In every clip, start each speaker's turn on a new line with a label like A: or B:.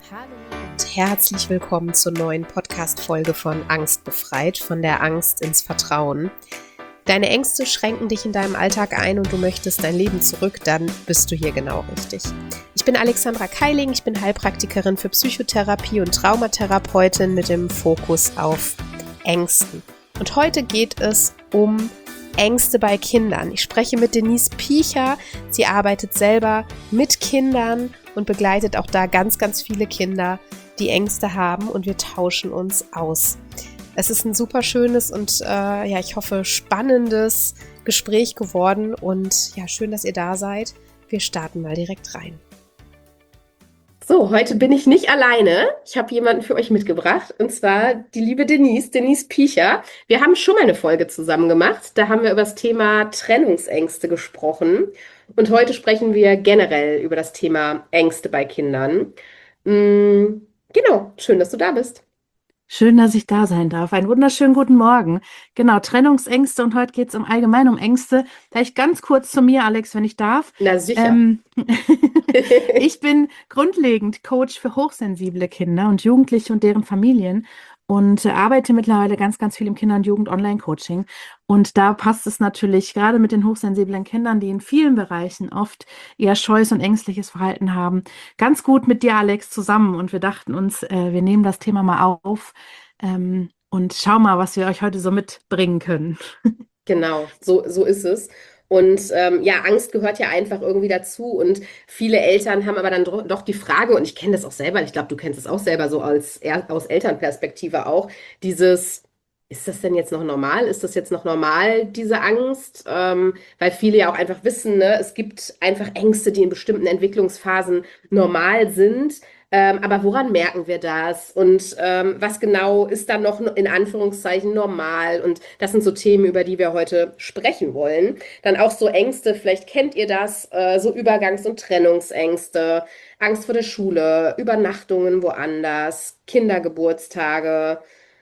A: Hallo und herzlich willkommen zur neuen Podcast-Folge von Angst befreit, von der Angst ins Vertrauen. Deine Ängste schränken dich in deinem Alltag ein und du möchtest dein Leben zurück, dann bist du hier genau richtig. Ich bin Alexandra Keiling, ich bin Heilpraktikerin für Psychotherapie und Traumatherapeutin mit dem Fokus auf Ängsten. Und heute geht es um Ängste bei Kindern. Ich spreche mit Denise Piecher. Sie arbeitet selber mit Kindern und begleitet auch da ganz, ganz viele Kinder, die Ängste haben, und wir tauschen uns aus. Es ist ein super schönes und ich hoffe spannendes Gespräch geworden und ja, schön, dass ihr da seid. Wir starten mal direkt rein. So, heute bin ich nicht alleine. Ich habe jemanden für euch mitgebracht, und zwar die liebe Denise Piecher. Wir haben schon mal eine Folge zusammen gemacht. Da haben wir über das Thema Trennungsängste gesprochen. Und heute sprechen wir generell über das Thema Ängste bei Kindern. Genau, schön, dass du da bist.
B: Schön, dass ich da sein darf. Einen wunderschönen guten Morgen. Genau, Trennungsängste, und heute geht es allgemein um Ängste. Vielleicht ganz kurz zu mir, Alex, wenn ich darf.
A: Na sicher.
B: Ich bin grundlegend Coach für hochsensible Kinder und Jugendliche und deren Familien und arbeite mittlerweile ganz, ganz viel im Kinder- und Jugend-Online-Coaching. Und da passt es natürlich gerade mit den hochsensiblen Kindern, die in vielen Bereichen oft eher scheues und ängstliches Verhalten haben, ganz gut mit dir, Alex, zusammen. Und wir dachten uns, wir nehmen das Thema mal auf und schauen mal, was wir euch heute so mitbringen können.
A: Genau, so ist es. Und ja, Angst gehört ja einfach irgendwie dazu. Und viele Eltern haben aber dann doch die Frage, und ich kenne das auch selber, ich glaube, du kennst es auch selber so aus Elternperspektive auch, dieses, ist das denn jetzt noch normal? Ist das jetzt noch normal, diese Angst? Weil viele ja auch einfach wissen, ne, es gibt einfach Ängste, die in bestimmten Entwicklungsphasen normal sind. Aber woran merken wir das? Und was genau ist dann noch in Anführungszeichen normal? Und das sind so Themen, über die wir heute sprechen wollen. Dann auch so Ängste, vielleicht kennt ihr das, so Übergangs- und Trennungsängste, Angst vor der Schule, Übernachtungen woanders, Kindergeburtstage,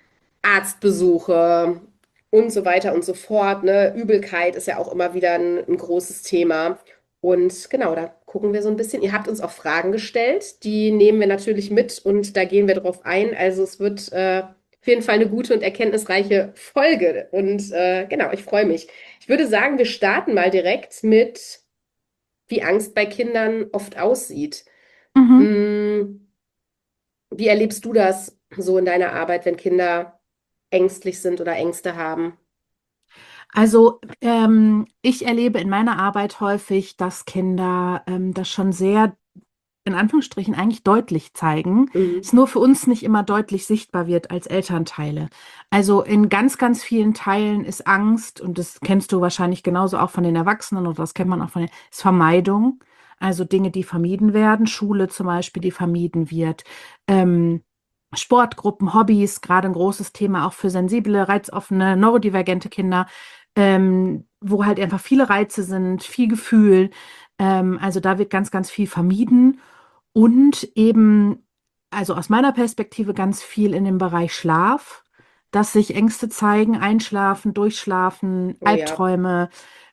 A: Arztbesuche und so weiter und so fort. Ne? Übelkeit ist ja auch immer wieder ein großes Thema. Und genau, da gucken wir so ein bisschen. Ihr habt uns auch Fragen gestellt, die nehmen wir natürlich mit und da gehen wir drauf ein. Also es wird auf jeden Fall eine gute und erkenntnisreiche Folge. Und genau, ich freue mich. Ich würde sagen, wir starten mal direkt mit, wie Angst bei Kindern oft aussieht.
B: Mhm.
A: Mm, Wie erlebst du das so in deiner Arbeit, wenn Kinder ängstlich sind oder Ängste haben?
B: Also ich erlebe in meiner Arbeit häufig, dass Kinder das schon sehr, in Anführungsstrichen, eigentlich deutlich zeigen,
A: Mhm.
B: es nur für uns nicht immer deutlich sichtbar wird als Elternteile. Also in ganz, ganz vielen Teilen ist Angst, und das kennst du wahrscheinlich genauso auch von den Erwachsenen, oder das kennt man auch von den, ist Vermeidung. Also Dinge, die vermieden werden, Schule zum Beispiel, die vermieden wird. Ähm, Sportgruppen, Hobbys, gerade ein großes Thema auch für sensible, reizoffene, neurodivergente Kinder, wo halt einfach viele Reize sind, viel Gefühl. Also da wird ganz, ganz viel vermieden. Und eben, also aus meiner Perspektive, ganz viel in dem Bereich Schlaf, dass sich Ängste zeigen, Einschlafen, Durchschlafen,
A: Oh ja.
B: Albträume,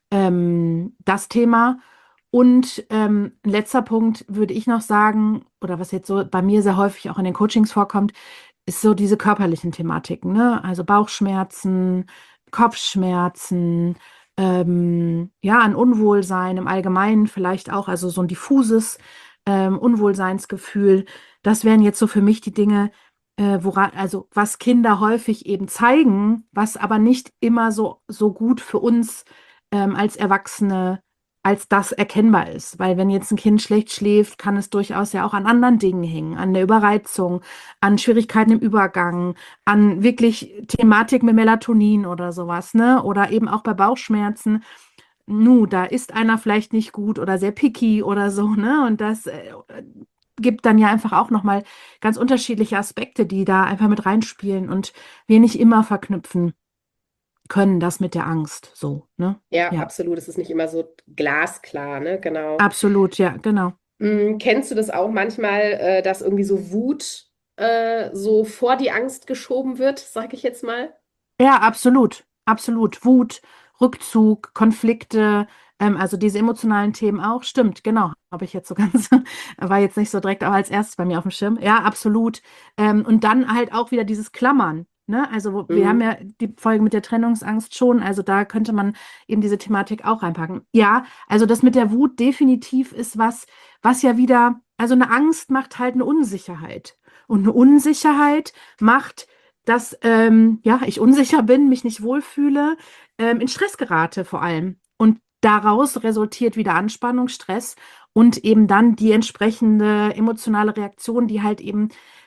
B: das Thema. Und ein letzter Punkt würde ich noch sagen, oder was jetzt so bei mir sehr häufig auch in den Coachings vorkommt, ist so diese körperlichen Thematiken, ne? Also Bauchschmerzen, Kopfschmerzen, ja, ein Unwohlsein im Allgemeinen vielleicht auch, also so ein diffuses Unwohlseinsgefühl. Das wären jetzt so für mich die Dinge, also was Kinder häufig eben zeigen, was aber nicht immer so gut für uns als Erwachsene als das erkennbar ist. Weil wenn jetzt ein Kind schlecht schläft, kann es durchaus ja auch an anderen Dingen hängen, an der Überreizung, an Schwierigkeiten im Übergang, an wirklich Thematik mit Melatonin oder sowas, ne? Oder eben auch bei Bauchschmerzen. Da ist einer vielleicht nicht gut oder sehr picky oder so, ne? Und das gibt dann ja einfach auch nochmal ganz unterschiedliche Aspekte, die da einfach mit reinspielen und wir nicht immer verknüpfen können, das mit der Angst, so, ne?
A: Ja,
B: Ja,
A: absolut. Es ist nicht immer so glasklar, ne? Genau.
B: absolut, ja, genau.
A: Kennst du das auch manchmal, dass irgendwie so Wut so vor die Angst geschoben wird, sag ich jetzt mal?
B: Ja, absolut, absolut. Wut, Rückzug, Konflikte, Also diese emotionalen Themen auch, stimmt, genau, habe ich jetzt so ganz, war jetzt nicht so direkt auch als erstes bei mir auf dem Schirm. Ja, absolut. Und dann halt auch wieder dieses Klammern. Ne? Also wir haben
A: Mhm.
B: ja die Folge mit der Trennungsangst schon, also da könnte man eben diese Thematik auch reinpacken. Ja, also das mit der Wut definitiv ist was, was ja wieder, also eine Angst macht halt eine Unsicherheit. Und eine Unsicherheit macht, dass ja, ich unsicher bin, mich nicht wohlfühle, in Stress gerate vor allem. Und daraus resultiert wieder Anspannung, Stress und eben dann die entsprechende emotionale Reaktion, die halt eben,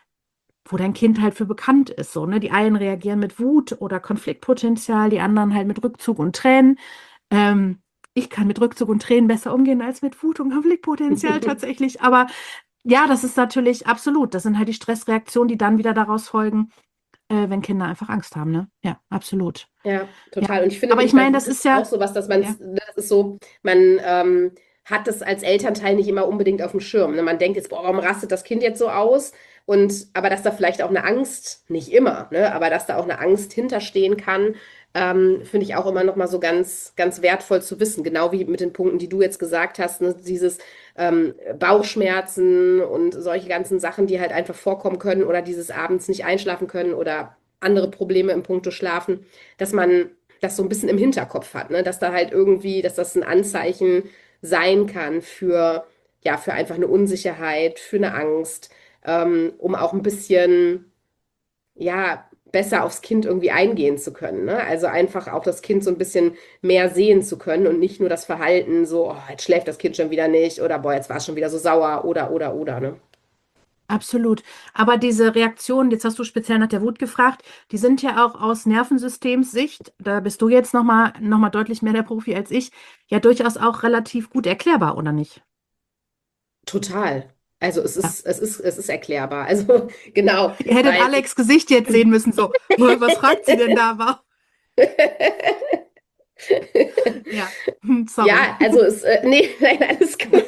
B: wo dein Kind halt für bekannt ist. So, ne? Die einen reagieren mit Wut oder Konfliktpotenzial, die anderen halt mit Rückzug und Tränen. Ähm, Ich kann mit Rückzug und Tränen besser umgehen als mit Wut und Konfliktpotenzial tatsächlich. Aber ja, das ist natürlich absolut. Das sind halt die Stressreaktionen, die dann wieder daraus folgen, wenn Kinder einfach Angst haben. Ne? Ja, absolut.
A: Ja,
B: Ja.
A: total. Und ich finde
B: Aber ich
A: nämlich bei
B: meine,
A: Wut
B: das
A: ist
B: ist
A: es auch
B: ja,
A: so was, dass man,
B: ja,
A: das ist so, man hat das als Elternteil nicht immer unbedingt auf dem Schirm. Ne? Man denkt jetzt, boah, warum rastet das Kind jetzt so aus? Und aber dass da vielleicht auch eine Angst, nicht immer, ne, aber dass da auch eine Angst hinterstehen kann, finde ich auch immer noch mal so ganz, ganz wertvoll zu wissen. Genau wie mit den Punkten, die du jetzt gesagt hast, ne? Dieses Bauchschmerzen und solche ganzen Sachen, die halt einfach vorkommen können oder dieses abends nicht einschlafen können oder andere Probleme im Puncto Schlafen, dass man das so ein bisschen im Hinterkopf hat, ne? Dass da halt irgendwie, dass das ein Anzeichen sein kann für, ja, für einfach eine Unsicherheit, für eine Angst, um auch ein bisschen, ja, besser aufs Kind irgendwie eingehen zu können, ne? Also einfach auch das Kind so ein bisschen mehr sehen zu können und nicht nur das Verhalten so, oh, jetzt schläft das Kind schon wieder nicht oder boah, jetzt war es schon wieder so sauer oder, ne?
B: absolut. Aber diese Reaktionen, jetzt hast du speziell nach der Wut gefragt, die sind ja auch aus Nervensystemssicht, da bist du jetzt noch mal deutlich mehr der Profi als ich, ja durchaus auch relativ gut erklärbar, oder nicht?
A: Total. Also
B: Ja.
A: es ist erklärbar. Also genau,
B: Ihr hättet
A: weil
B: Alex' Gesicht jetzt sehen müssen, so, was fragt sie denn da? Ja, sorry.
A: ja, also nee, nein, alles gut.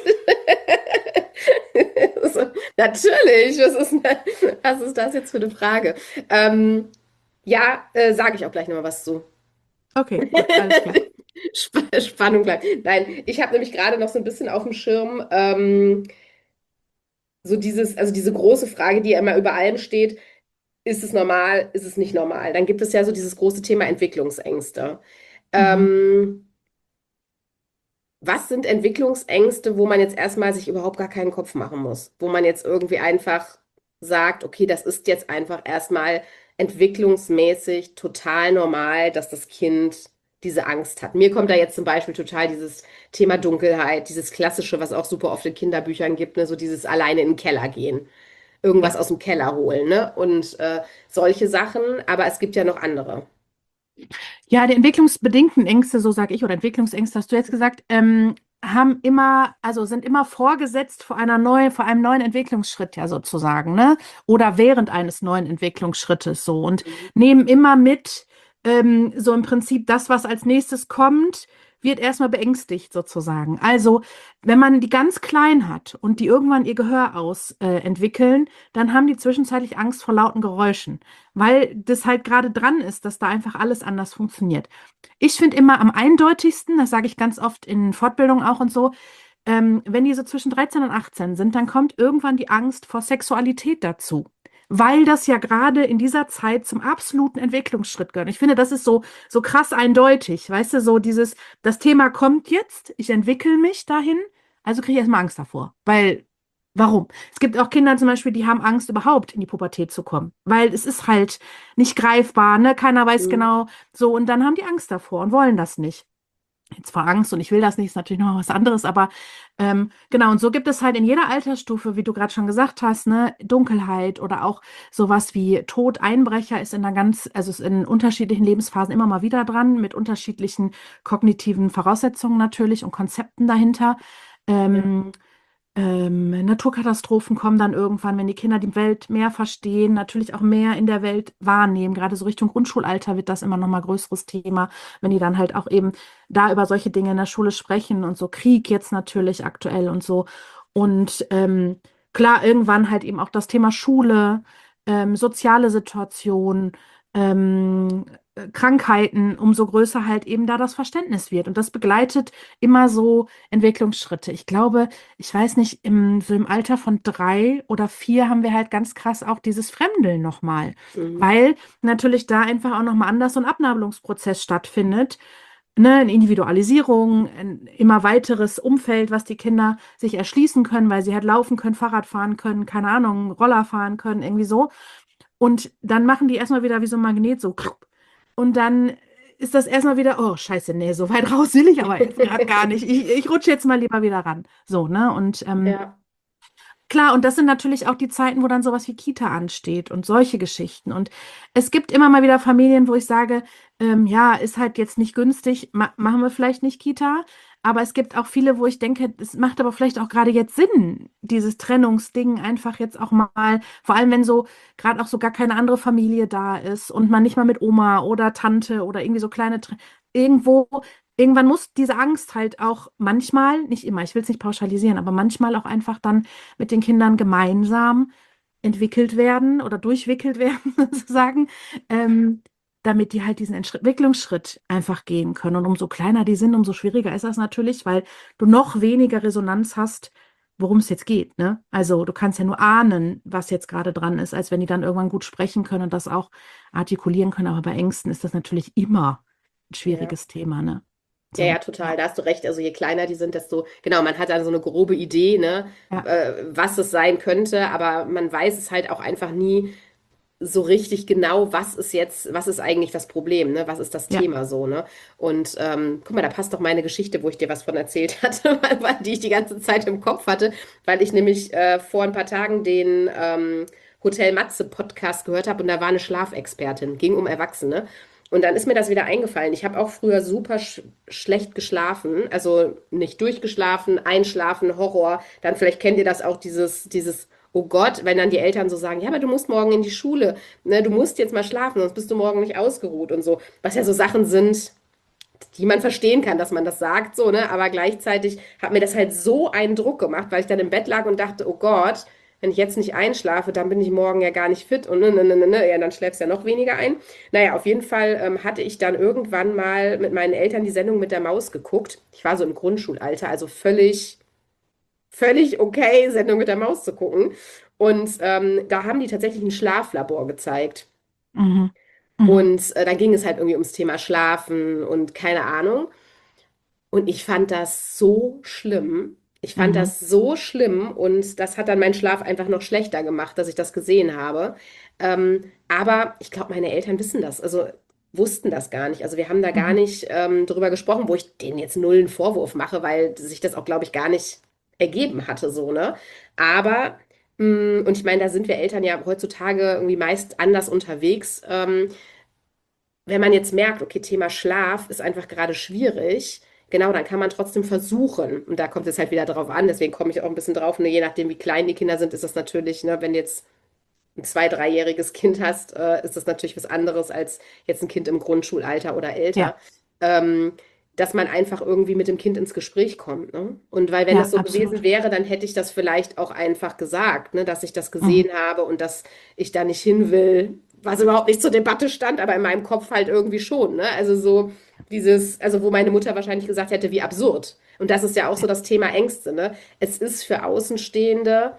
A: So, natürlich, was ist das jetzt für eine Frage? Ja, sage ich auch gleich nochmal was zu.
B: Okay, gut, alles klar.
A: Spannung bleibt. Nein, ich habe nämlich gerade noch so ein bisschen auf dem Schirm, so dieses, also diese große Frage, die ja immer über allem steht, ist es normal, ist es nicht normal? Dann gibt es ja so dieses große Thema Entwicklungsängste.
B: Mhm.
A: Ähm, Was sind Entwicklungsängste, wo man jetzt erstmal sich überhaupt gar keinen Kopf machen muss? Wo man jetzt irgendwie einfach sagt, okay, das ist jetzt einfach erstmal entwicklungsmäßig total normal, dass das Kind diese Angst hat. Mir kommt da jetzt zum Beispiel total dieses Thema Dunkelheit, dieses Klassische, was auch super oft in Kinderbüchern gibt, ne? So dieses alleine in den Keller gehen, irgendwas
B: Ja.
A: aus dem Keller holen, ne? Und solche Sachen, aber es gibt ja noch andere.
B: Ja, die entwicklungsbedingten Ängste, so sage ich, oder Entwicklungsängste, hast du jetzt gesagt, haben immer, also sind immer vorgesetzt vor einem neuen Entwicklungsschritt, ja sozusagen, ne? Oder während eines neuen Entwicklungsschrittes so und
A: Mhm.
B: nehmen immer mit, so im Prinzip das, was als nächstes kommt, wird erstmal beängstigt sozusagen. Also, wenn man die ganz klein hat und die irgendwann ihr Gehör entwickeln, dann haben die zwischenzeitlich Angst vor lauten Geräuschen, weil das halt gerade dran ist, dass da einfach alles anders funktioniert. Ich finde immer am eindeutigsten, das sage ich ganz oft in Fortbildungen auch und so, wenn die so zwischen 13 und 18 sind, dann kommt irgendwann die Angst vor Sexualität dazu. Weil das ja gerade in dieser Zeit zum absoluten Entwicklungsschritt gehört. Ich finde, das ist so, so krass eindeutig. Weißt du, so dieses, das Thema kommt jetzt, ich entwickle mich dahin, also kriege ich erstmal Angst davor. Weil, warum? Es gibt auch Kinder zum Beispiel, die haben Angst, überhaupt in die Pubertät zu kommen. Weil es ist halt nicht greifbar, ne? Keiner weiß
A: Mhm.
B: genau, so, und dann haben die Angst davor und wollen das nicht. Jetzt vor Angst und ich will das nicht, ist natürlich noch was anderes, aber genau, und so gibt es halt in jeder Altersstufe, wie du gerade schon gesagt hast, ne, Dunkelheit oder auch sowas wie Tod, Einbrecher ist in einer also ist in unterschiedlichen Lebensphasen immer mal wieder dran, mit unterschiedlichen kognitiven Voraussetzungen natürlich und Konzepten dahinter.
A: Ja.
B: Ähm, Naturkatastrophen kommen dann irgendwann, wenn die Kinder die Welt mehr verstehen, natürlich auch mehr in der Welt wahrnehmen. Gerade so Richtung Grundschulalter wird das immer noch mal größeres Thema, wenn die dann halt auch eben da über solche Dinge in der Schule sprechen und so Krieg jetzt natürlich aktuell und so. Und klar, irgendwann halt eben auch das Thema Schule, soziale Situation, ähm, Krankheiten, umso größer halt eben da das Verständnis wird. Und das begleitet immer so Entwicklungsschritte. Ich glaube, ich weiß nicht, so im Alter von 3 oder 4 haben wir halt ganz krass auch dieses Fremdeln nochmal,
A: Mhm.
B: weil natürlich da einfach auch nochmal anders so ein Abnabelungsprozess stattfindet. Ne, eine Individualisierung, ein immer weiteres Umfeld, was die Kinder sich erschließen können, weil sie halt laufen können, Fahrrad fahren können, keine Ahnung, Roller fahren können, irgendwie so. Und dann machen die erstmal wieder wie so ein Magnet so. Und dann ist das erstmal wieder, oh, scheiße, nee, so weit raus will ich aber jetzt gerade gar nicht. Ich rutsche jetzt mal lieber wieder ran. So, ne? Und
A: Ja.
B: klar, und das sind natürlich auch die Zeiten, wo dann sowas wie Kita ansteht und solche Geschichten. Und es gibt immer mal wieder Familien, wo ich sage, ja, ist halt jetzt nicht günstig, machen wir vielleicht nicht Kita. Aber es gibt auch viele, wo ich denke, es macht aber vielleicht auch gerade jetzt Sinn, dieses Trennungsding einfach jetzt auch mal, vor allem wenn so gerade auch so gar keine andere Familie da ist und man nicht mal mit Oma oder Tante oder irgendwie so kleine, irgendwo irgendwann muss diese Angst halt auch manchmal, nicht immer, ich will es nicht pauschalisieren, aber manchmal auch einfach dann mit den Kindern gemeinsam entwickelt werden oder durchwickelt werden, sozusagen, ähm, damit die halt diesen Entwicklungsschritt einfach gehen können. Und umso kleiner die sind, umso schwieriger ist das natürlich, weil du noch weniger Resonanz hast, worum es jetzt geht, ne? Also du kannst ja nur ahnen, was jetzt gerade dran ist, als wenn die dann irgendwann gut sprechen können und das auch artikulieren können. Aber bei Ängsten ist das natürlich immer ein
A: Ja.
B: schwieriges Thema, ne?
A: Ja, ja,
B: So,
A: total.
B: ja,
A: Da hast du recht. Also je kleiner die sind, desto, genau, man hat dann so eine grobe Idee, ne,
B: ja,
A: was es sein könnte, aber man weiß es halt auch einfach nie so richtig genau, was ist jetzt, was ist eigentlich das Problem, ne? Was ist das
B: ja.
A: Thema so, ne? Und guck mal, da passt doch meine Geschichte, wo ich dir was von erzählt hatte, die ich die ganze Zeit im Kopf hatte, weil ich nämlich vor ein paar Tagen den Hotel Matze Podcast gehört habe und da war eine Schlafexpertin, ging um Erwachsene. Und dann ist mir das wieder eingefallen. Ich habe auch früher super schlecht geschlafen, also nicht durchgeschlafen, einschlafen, Horror. Dann vielleicht kennt ihr das auch, dieses oh Gott, wenn dann die Eltern so sagen, ja, aber du musst morgen in die Schule, ne, du musst jetzt mal schlafen, sonst bist du morgen nicht ausgeruht und so. Was ja so Sachen sind, die man verstehen kann, dass man das sagt, so, ne, aber gleichzeitig hat mir das halt so einen Druck gemacht, weil ich dann im Bett lag und dachte, oh Gott, wenn ich jetzt nicht einschlafe, dann bin ich morgen ja gar nicht fit und ja, dann schläfst du ja noch weniger ein. Naja, auf jeden Fall hatte ich dann irgendwann mal mit meinen Eltern die Sendung mit der Maus geguckt. Ich war so im Grundschulalter, also völlig okay, Sendung mit der Maus zu gucken. Und da haben die tatsächlich ein Schlaflabor gezeigt.
B: Mhm. Mhm.
A: Und dann ging es halt irgendwie ums Thema Schlafen und keine Ahnung. Und ich fand das so schlimm. Ich fand
B: Mhm.
A: das so schlimm und das hat dann meinen Schlaf einfach noch schlechter gemacht, dass ich das gesehen habe. Aber ich glaube, meine Eltern wissen das, also wussten das gar nicht. Also wir haben da gar
B: Mhm.
A: nicht drüber gesprochen, wo ich denen jetzt null einen Vorwurf mache, weil sich das auch, glaube ich, gar nicht ergeben hatte, so, ne? Aber, und ich meine, da sind wir Eltern ja heutzutage irgendwie meist anders unterwegs. Wenn man jetzt merkt, okay, Thema Schlaf ist einfach gerade schwierig, genau, dann kann man trotzdem versuchen. Und da kommt es halt wieder drauf an, deswegen komme ich auch ein bisschen drauf, ne, je nachdem, wie klein die Kinder sind, ist das natürlich, ne, wenn du jetzt ein dreijähriges Kind hast, ist das natürlich was anderes als jetzt ein Kind im Grundschulalter oder älter.
B: Ja,
A: Ähm, dass man einfach irgendwie mit dem Kind ins Gespräch kommt, ne? Und weil wenn das
B: ja,
A: so gewesen
B: absolut.
A: wäre, dann hätte ich das vielleicht auch einfach gesagt, ne, dass ich das
B: Mhm.
A: gesehen habe und dass ich da nicht hin will, was überhaupt nicht zur Debatte stand, aber in meinem Kopf halt irgendwie schon, ne? Also so dieses, also wo meine Mutter wahrscheinlich gesagt hätte, wie absurd. Und das ist ja auch so
B: Ja.
A: das Thema Ängste, ne? Es ist für Außenstehende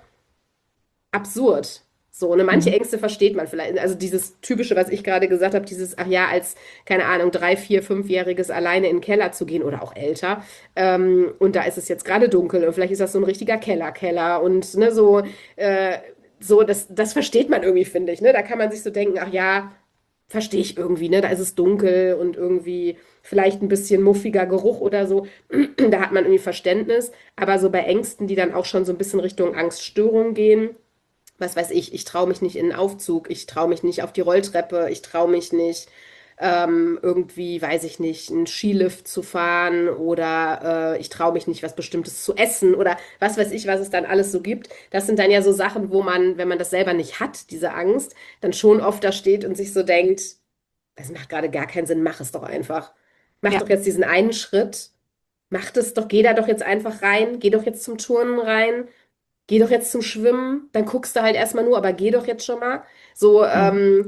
A: absurd. So, ne, manche
B: Mhm.
A: Ängste versteht man vielleicht. Also dieses typische, was ich gerade gesagt habe, dieses, ach ja, als, keine Ahnung, 3, 4, 5-Jähriges alleine in den Keller zu gehen oder auch älter. Und da ist es jetzt gerade dunkel und vielleicht ist das so ein richtiger Keller und ne, so, so das versteht man irgendwie, finde ich. Ne? Da kann man sich so denken, ach ja, verstehe ich irgendwie, ne? Da ist es dunkel und irgendwie vielleicht ein bisschen muffiger Geruch oder so. Da hat man irgendwie Verständnis. Aber so bei Ängsten, die dann auch schon so ein bisschen Richtung Angststörung gehen, was weiß ich traue mich nicht in den Aufzug, ich traue mich nicht auf die Rolltreppe, ich traue mich nicht irgendwie, weiß ich nicht, einen Skilift zu fahren oder ich traue mich nicht, was Bestimmtes zu essen oder was weiß ich, was es dann alles so gibt. Das sind dann ja so Sachen, wo man, wenn man das selber nicht hat, diese Angst, dann schon oft da steht und sich so denkt, das macht gerade gar keinen Sinn, mach es doch einfach. Mach
B: Ja.
A: doch jetzt diesen einen Schritt, mach das doch, geh da doch jetzt einfach rein, geh doch jetzt zum Turnen rein. Geh doch jetzt zum Schwimmen, dann guckst du halt erstmal nur, aber geh doch jetzt schon mal. So,
B: Mhm.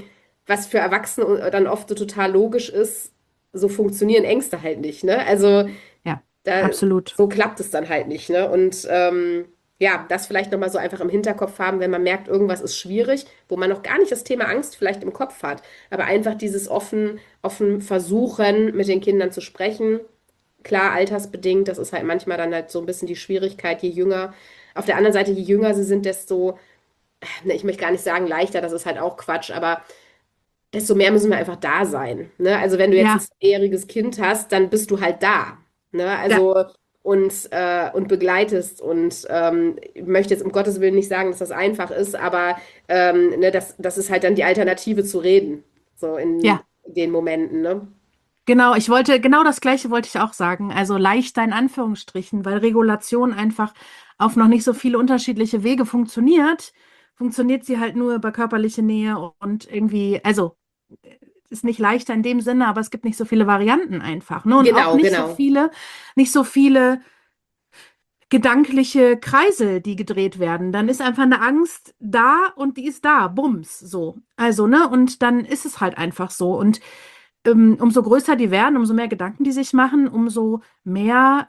A: was für Erwachsene dann oft so total logisch ist, so funktionieren Ängste halt nicht, ne? Also
B: Ja,
A: da,
B: absolut.
A: so klappt es dann halt nicht, ne? Und ja, das vielleicht nochmal so einfach im Hinterkopf haben, wenn man merkt, irgendwas ist schwierig, wo man noch gar nicht das Thema Angst vielleicht im Kopf hat, aber einfach dieses offen versuchen, mit den Kindern zu sprechen. Klar, altersbedingt, das ist halt manchmal dann halt so ein bisschen die Schwierigkeit, je jünger. Auf der anderen Seite, je jünger sie sind, desto, ne, ich möchte gar nicht sagen leichter, das ist halt auch Quatsch, aber desto mehr müssen wir einfach da sein. Ne? Also wenn du jetzt ein
B: Ja,
A: zweijähriges Kind hast, dann bist du halt da. Ne?
B: ja,
A: Also und begleitest und ich möchte jetzt um Gottes Willen nicht sagen, dass das einfach ist, aber ne, das ist halt dann die Alternative zu reden, so in
B: ja.
A: den Momenten. Ne?
B: Genau, genau das Gleiche wollte ich auch sagen. Also leichter in Anführungsstrichen, weil Regulation einfach auf noch nicht so viele unterschiedliche Wege funktioniert sie halt nur über körperliche Nähe und irgendwie, also ist nicht leichter in dem Sinne, aber es gibt nicht so viele Varianten einfach, ne? Und auch
A: Genau, genau.
B: nicht so viele gedankliche Kreise, die gedreht werden. Dann ist einfach eine Angst da und die ist da, bums, so. Also, ne? Und dann ist es halt einfach so. Und umso größer die werden, umso mehr Gedanken die sich machen, umso mehr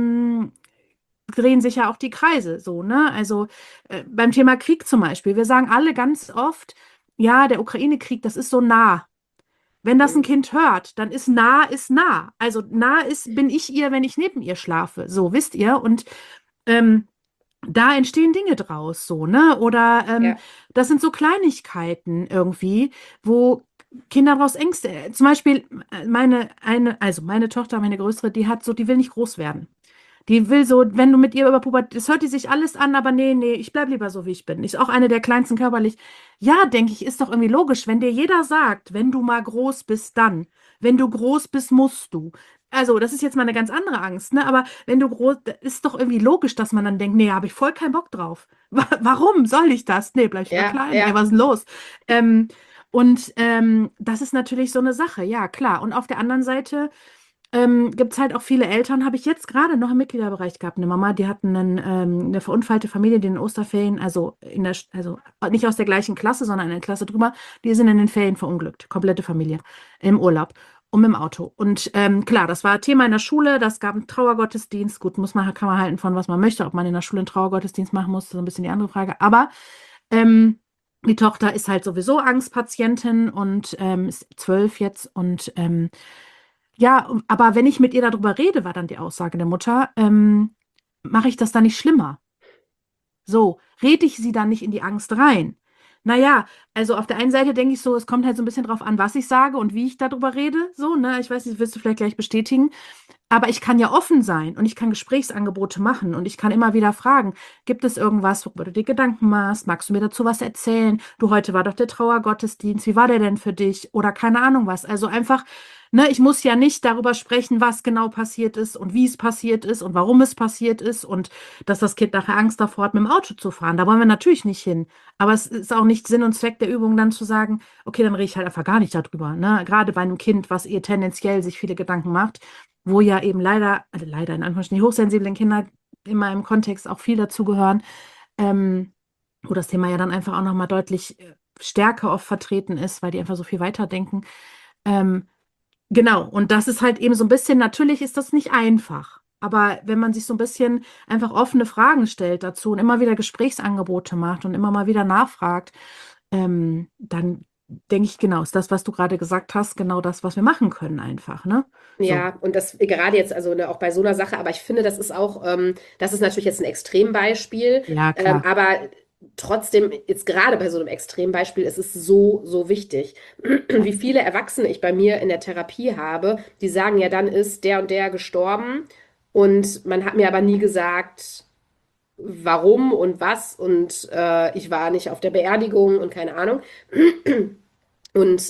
B: drehen sich ja auch die Kreise so, ne? Also beim Thema Krieg zum Beispiel, wir sagen alle ganz oft, ja, der Ukraine-Krieg, das ist so nah. Wenn das ein
A: Mhm.
B: Kind hört, dann ist nah. Also nah ist, bin ich ihr, wenn ich neben ihr schlafe. So, wisst ihr? Und ähm, da entstehen Dinge draus, so, ne? Oder
A: Ja.
B: das sind so Kleinigkeiten irgendwie, wo Kinder daraus Ängste. Zum Beispiel also meine Tochter, meine größere, die hat so, die will nicht groß werden. Die will so, wenn du mit ihr über Pubertät, das hört die sich alles an, aber nee, ich bleib lieber so, wie ich bin. Ist auch eine der kleinsten körperlich. Ja, denke ich, ist doch irgendwie logisch, wenn dir jeder sagt, wenn du mal groß bist, dann. Wenn du groß bist, musst du. Also, das ist jetzt mal eine ganz andere Angst, ne? Aber wenn du groß, ist doch irgendwie logisch, dass man dann denkt, nee, habe ich voll keinen Bock drauf. Warum soll ich das? Nee, bleib ich lieber
A: Ja,
B: klein. Ey,
A: ja.
B: was ist denn los? Das ist natürlich so eine Sache, ja, klar. Und auf der anderen Seite gibt es halt auch viele Eltern, habe ich jetzt gerade noch im Mitgliederbereich gehabt. Eine Mama, die hatten eine verunfallte Familie, die in den Osterferien, also nicht aus der gleichen Klasse, sondern eine Klasse drüber, die sind in den Ferien verunglückt. Komplette Familie im Urlaub und mit dem Auto. Und klar, das war Thema in der Schule, das gab einen Trauergottesdienst. Gut, kann man halten von, was man möchte, ob man in der Schule einen Trauergottesdienst machen muss, ist so ein bisschen die andere Frage. Aber ähm, die Tochter ist halt sowieso Angstpatientin und ist 12 jetzt und ja, aber wenn ich mit ihr darüber rede, war dann die Aussage der Mutter, mache ich das dann nicht schlimmer? So, rede ich sie dann nicht in die Angst rein? Naja, also auf der einen Seite denke ich so, es kommt halt so ein bisschen drauf an, was ich sage und wie ich darüber rede. So, ne? Ich weiß nicht, wirst du vielleicht gleich bestätigen. Aber ich kann ja offen sein und ich kann Gesprächsangebote machen und ich kann immer wieder fragen, gibt es irgendwas, worüber du dir Gedanken machst? Magst du mir dazu was erzählen? Du, heute war doch der Trauergottesdienst, wie war der denn für dich? Oder keine Ahnung was. Also einfach, ne, ich muss ja nicht darüber sprechen, was genau passiert ist und wie es passiert ist und warum es passiert ist und dass das Kind nachher Angst davor hat, mit dem Auto zu fahren. Da wollen wir natürlich nicht hin. Aber es ist auch nicht Sinn und Zweck der Übung, dann zu sagen, okay, dann rede ich halt einfach gar nicht darüber. Ne? Gerade bei einem Kind, was ihr tendenziell sich viele Gedanken macht, wo ja eben leider, also leider in Anführungsstrichen, die hochsensiblen Kinder immer im Kontext auch viel dazugehören, wo das Thema ja dann einfach auch nochmal deutlich stärker oft vertreten ist, weil die einfach so viel weiterdenken. Ähm, genau, und das ist halt eben so ein bisschen, natürlich ist das nicht einfach. Aber wenn man sich so ein bisschen einfach offene Fragen stellt dazu und immer wieder Gesprächsangebote macht und immer mal wieder nachfragt, dann denke ich, genau, ist das, was du gerade gesagt hast, genau das, was wir machen können einfach, ne? So.
A: Ja, und das gerade jetzt, also ne, auch bei so einer Sache, aber ich finde, das ist auch, das ist natürlich jetzt ein Extrembeispiel,
B: Ja, klar.
A: aber trotzdem, jetzt gerade bei so einem Extrembeispiel, ist es so, so wichtig.
B: Ja.
A: Wie viele Erwachsene ich bei mir in der Therapie habe, die sagen, ja, dann ist der und der gestorben und man hat mir aber nie gesagt, warum und was und ich war nicht auf der Beerdigung und keine Ahnung. Und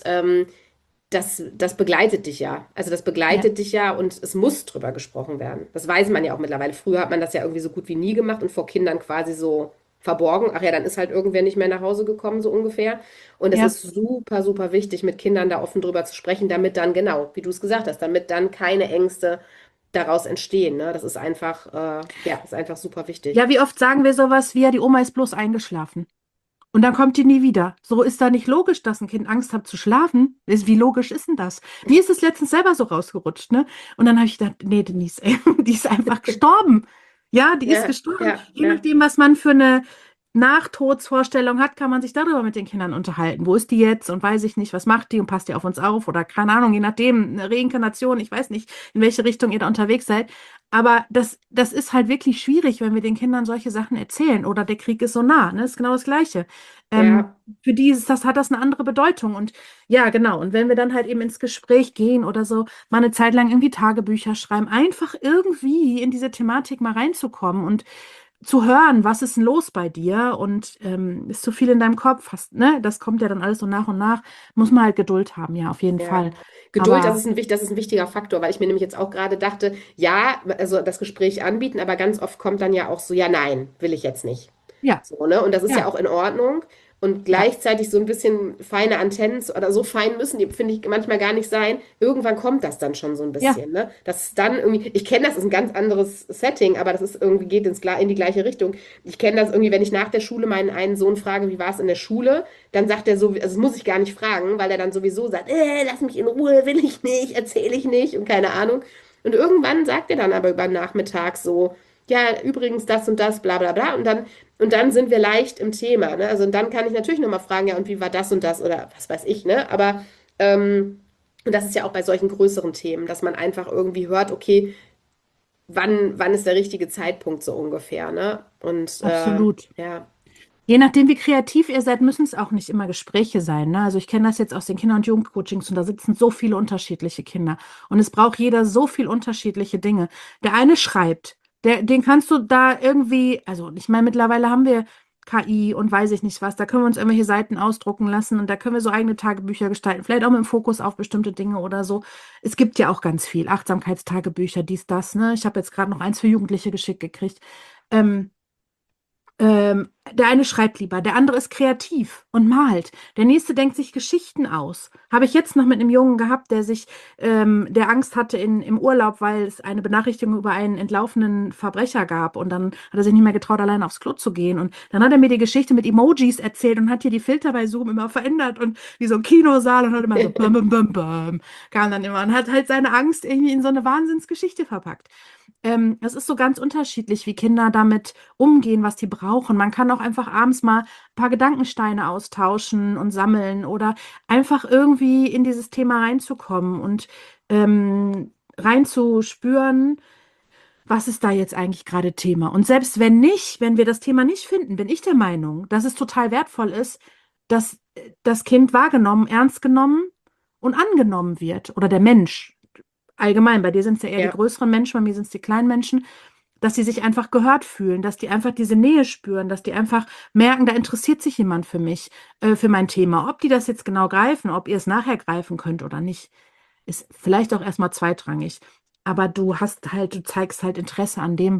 A: das begleitet dich ja. Also das
B: Ja.
A: begleitet dich ja und es muss drüber gesprochen werden. Das weiß man ja auch mittlerweile. Früher hat man das ja irgendwie so gut wie nie gemacht und vor Kindern quasi so verborgen. Ach ja, dann ist halt irgendwer nicht mehr nach Hause gekommen, so ungefähr. Und es
B: Ja.
A: ist super, super wichtig, mit Kindern da offen drüber zu sprechen, damit dann, genau, wie du es gesagt hast, damit dann keine Ängste daraus entstehen. Ne? Das ist einfach, ja, ist einfach super wichtig.
B: Ja, wie oft sagen wir sowas wie, ja, die Oma ist bloß eingeschlafen. Und dann kommt die nie wieder. So ist da nicht logisch, dass ein Kind Angst hat zu schlafen. Wie logisch ist denn das? Mir ist es letztens selber so rausgerutscht, ne? Und dann habe ich gedacht, nee, Denise, ey, die ist einfach gestorben. Ja, die ist
C: Ja,
B: gestorben.
C: ja,
B: Je
C: ja,
B: nachdem, was man für eine Nachtodsvorstellung hat, kann man sich darüber mit den Kindern unterhalten. Wo ist die jetzt? Und weiß ich nicht, was macht die und passt die auf uns auf? Oder keine Ahnung, je nachdem, eine Reinkarnation, ich weiß nicht, in welche Richtung ihr da unterwegs seid. Aber das ist halt wirklich schwierig, wenn wir den Kindern solche Sachen erzählen. Oder der Krieg ist so nah, ne? Das ist genau das Gleiche.
C: ja,
B: Für die hat das eine andere Bedeutung. Und ja, genau. Und wenn wir dann halt eben ins Gespräch gehen oder so, mal eine Zeit lang irgendwie Tagebücher schreiben, einfach irgendwie in diese Thematik mal reinzukommen und zu hören, was ist denn los bei dir und ist zu viel in deinem Kopf, hast, ne? Das kommt ja dann alles so nach und nach. Muss man halt Geduld haben, ja, auf jeden
C: ja.
B: Fall.
C: Geduld,
B: Aber
C: das ist ein wichtiger Faktor, weil ich mir nämlich jetzt auch gerade dachte, ja, also das Gespräch anbieten, aber ganz oft kommt dann ja auch so, ja, nein, will ich jetzt nicht.
B: ja,
C: So, ne? Und das ist ja
B: ja,
C: auch in Ordnung. Und
B: ja,
C: gleichzeitig so ein bisschen feine Antennen oder so fein müssen die, finde ich, manchmal gar nicht sein. Irgendwann kommt das dann schon so ein
B: ja,
C: bisschen, ne? Das ist dann irgendwie, ich kenne das, ist ein ganz anderes Setting, aber das ist irgendwie, geht in die gleiche Richtung. Ich kenne das irgendwie, wenn ich nach der Schule meinen einen Sohn frage, wie war es in der Schule, dann sagt er so, also das muss ich gar nicht fragen, weil er dann sowieso sagt, lass mich in Ruhe, will ich nicht, erzähle ich nicht und keine Ahnung. Und irgendwann sagt er dann aber über den Nachmittag so, ja, übrigens das und das, bla bla bla. Und dann sind wir leicht im Thema, ne? Also und dann kann ich natürlich nochmal fragen, ja, und wie war das und das oder was weiß ich, ne? Aber und das ist ja auch bei solchen größeren Themen, dass man einfach irgendwie hört, okay, wann ist der richtige Zeitpunkt so ungefähr, ne? Und
B: absolut.
C: ja,
B: Je nachdem, wie kreativ ihr seid, müssen es auch nicht immer Gespräche sein. Ne? Also ich kenne das jetzt aus den Kinder- und Jugendcoachings und da sitzen so viele unterschiedliche Kinder. Und es braucht jeder so viel unterschiedliche Dinge. Der eine schreibt, den kannst du da irgendwie, also ich meine, mittlerweile haben wir KI und weiß ich nicht was, da können wir uns irgendwelche Seiten ausdrucken lassen und da können wir so eigene Tagebücher gestalten, vielleicht auch mit dem Fokus auf bestimmte Dinge oder so. Es gibt ja auch ganz viel, Achtsamkeitstagebücher, dies, das, ne? Ich habe jetzt gerade noch eins für Jugendliche geschickt gekriegt. Ähm, der eine schreibt lieber, der andere ist kreativ und malt. Der nächste denkt sich Geschichten aus. Habe ich jetzt noch mit einem Jungen gehabt, der Angst hatte im Urlaub, weil es eine Benachrichtigung über einen entlaufenen Verbrecher gab. Und dann hat er sich nicht mehr getraut, alleine aufs Klo zu gehen. Und dann hat er mir die Geschichte mit Emojis erzählt und hat hier die Filter bei Zoom immer verändert und wie so ein Kinosaal und hat immer so bum, bum, bum, bum, kam dann immer und hat halt seine Angst irgendwie in so eine Wahnsinnsgeschichte verpackt. Es ist so ganz unterschiedlich, wie Kinder damit umgehen, was die brauchen. Man kann auch einfach abends mal ein paar Gedankensteine austauschen und sammeln oder einfach irgendwie in dieses Thema reinzukommen und reinzuspüren, was ist da jetzt eigentlich gerade Thema. Und selbst wenn nicht, wenn wir das Thema nicht finden, bin ich der Meinung, dass es total wertvoll ist, dass das Kind wahrgenommen, ernst genommen und angenommen wird oder der Mensch. Allgemein, bei dir sind es ja eher die
C: ja.
B: größeren Menschen, bei mir sind es die kleinen Menschen, dass sie sich einfach gehört fühlen, dass die einfach diese Nähe spüren, dass die einfach merken, da interessiert sich jemand für mich, für mein Thema. Ob die das jetzt genau greifen, ob ihr es nachher greifen könnt oder nicht, ist vielleicht auch erstmal zweitrangig. Aber du zeigst halt Interesse an dem,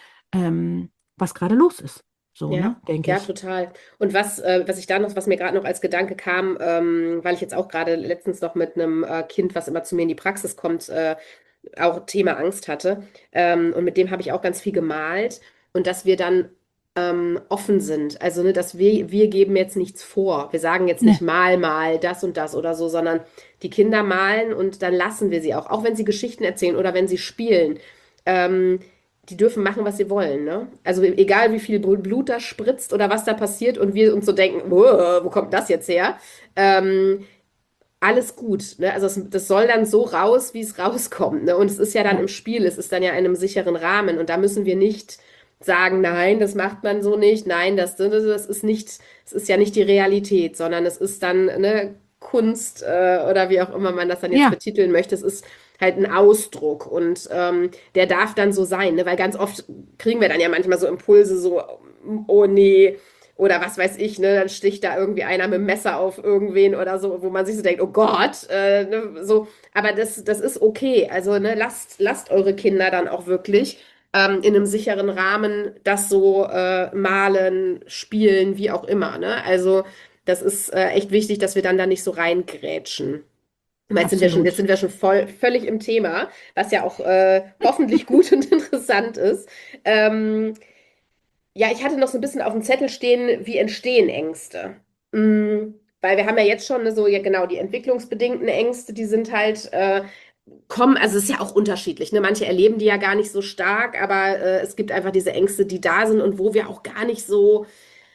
B: was gerade los ist. So, ne,
C: Ja,
B: denke
C: ja,
B: ich.
C: total. Und was mir gerade noch als Gedanke kam, weil ich jetzt auch gerade letztens noch mit einem Kind, was immer zu mir in die Praxis kommt, auch Thema Angst hatte. Und mit dem habe ich auch ganz viel gemalt und dass wir dann offen sind. Also, ne, dass wir geben jetzt nichts vor. Wir sagen jetzt nicht
B: Ne,
C: mal das und das oder so, sondern die Kinder malen und dann lassen wir sie auch wenn sie Geschichten erzählen oder wenn sie spielen. Ähm, Die dürfen machen, was sie wollen, ne? Also egal wie viel Blut da spritzt oder was da passiert und wir uns so denken, wo kommt das jetzt her? Ähm, Alles gut, ne? Also das soll dann so raus, wie es rauskommt, ne? Und es ist ja dann
B: ja,
C: im Spiel, es ist dann ja in einem sicheren Rahmen und da müssen wir nicht sagen, nein, das macht man so nicht, nein, das ist nicht, es ist ja nicht die Realität, sondern es ist dann, ne, Kunst oder wie auch immer man das dann jetzt
B: ja,
C: betiteln möchte, es ist halt ein Ausdruck und der darf dann so sein, ne? Weil ganz oft kriegen wir dann ja manchmal so Impulse, so, oh nee, oder was weiß ich, ne, dann sticht da irgendwie einer mit dem Messer auf irgendwen oder so, wo man sich so denkt, oh Gott, ne, so, aber das ist okay. Also, ne, lasst eure Kinder dann auch wirklich in einem sicheren Rahmen das so malen, spielen, wie auch immer, ne? Also, das ist echt wichtig, dass wir dann da nicht so reingrätschen. Jetzt
B: absolut.
C: sind wir schon völlig im Thema, was ja auch hoffentlich gut und interessant ist. Ähm, Ja, ich hatte noch so ein bisschen auf dem Zettel stehen, wie entstehen Ängste? Weil wir haben ja jetzt schon, ne, so, ja genau, die entwicklungsbedingten Ängste, die sind halt, kommen, also es ist ja auch unterschiedlich, ne? Manche erleben die ja gar nicht so stark, aber es gibt einfach diese Ängste, die da sind und wo wir auch gar nicht so,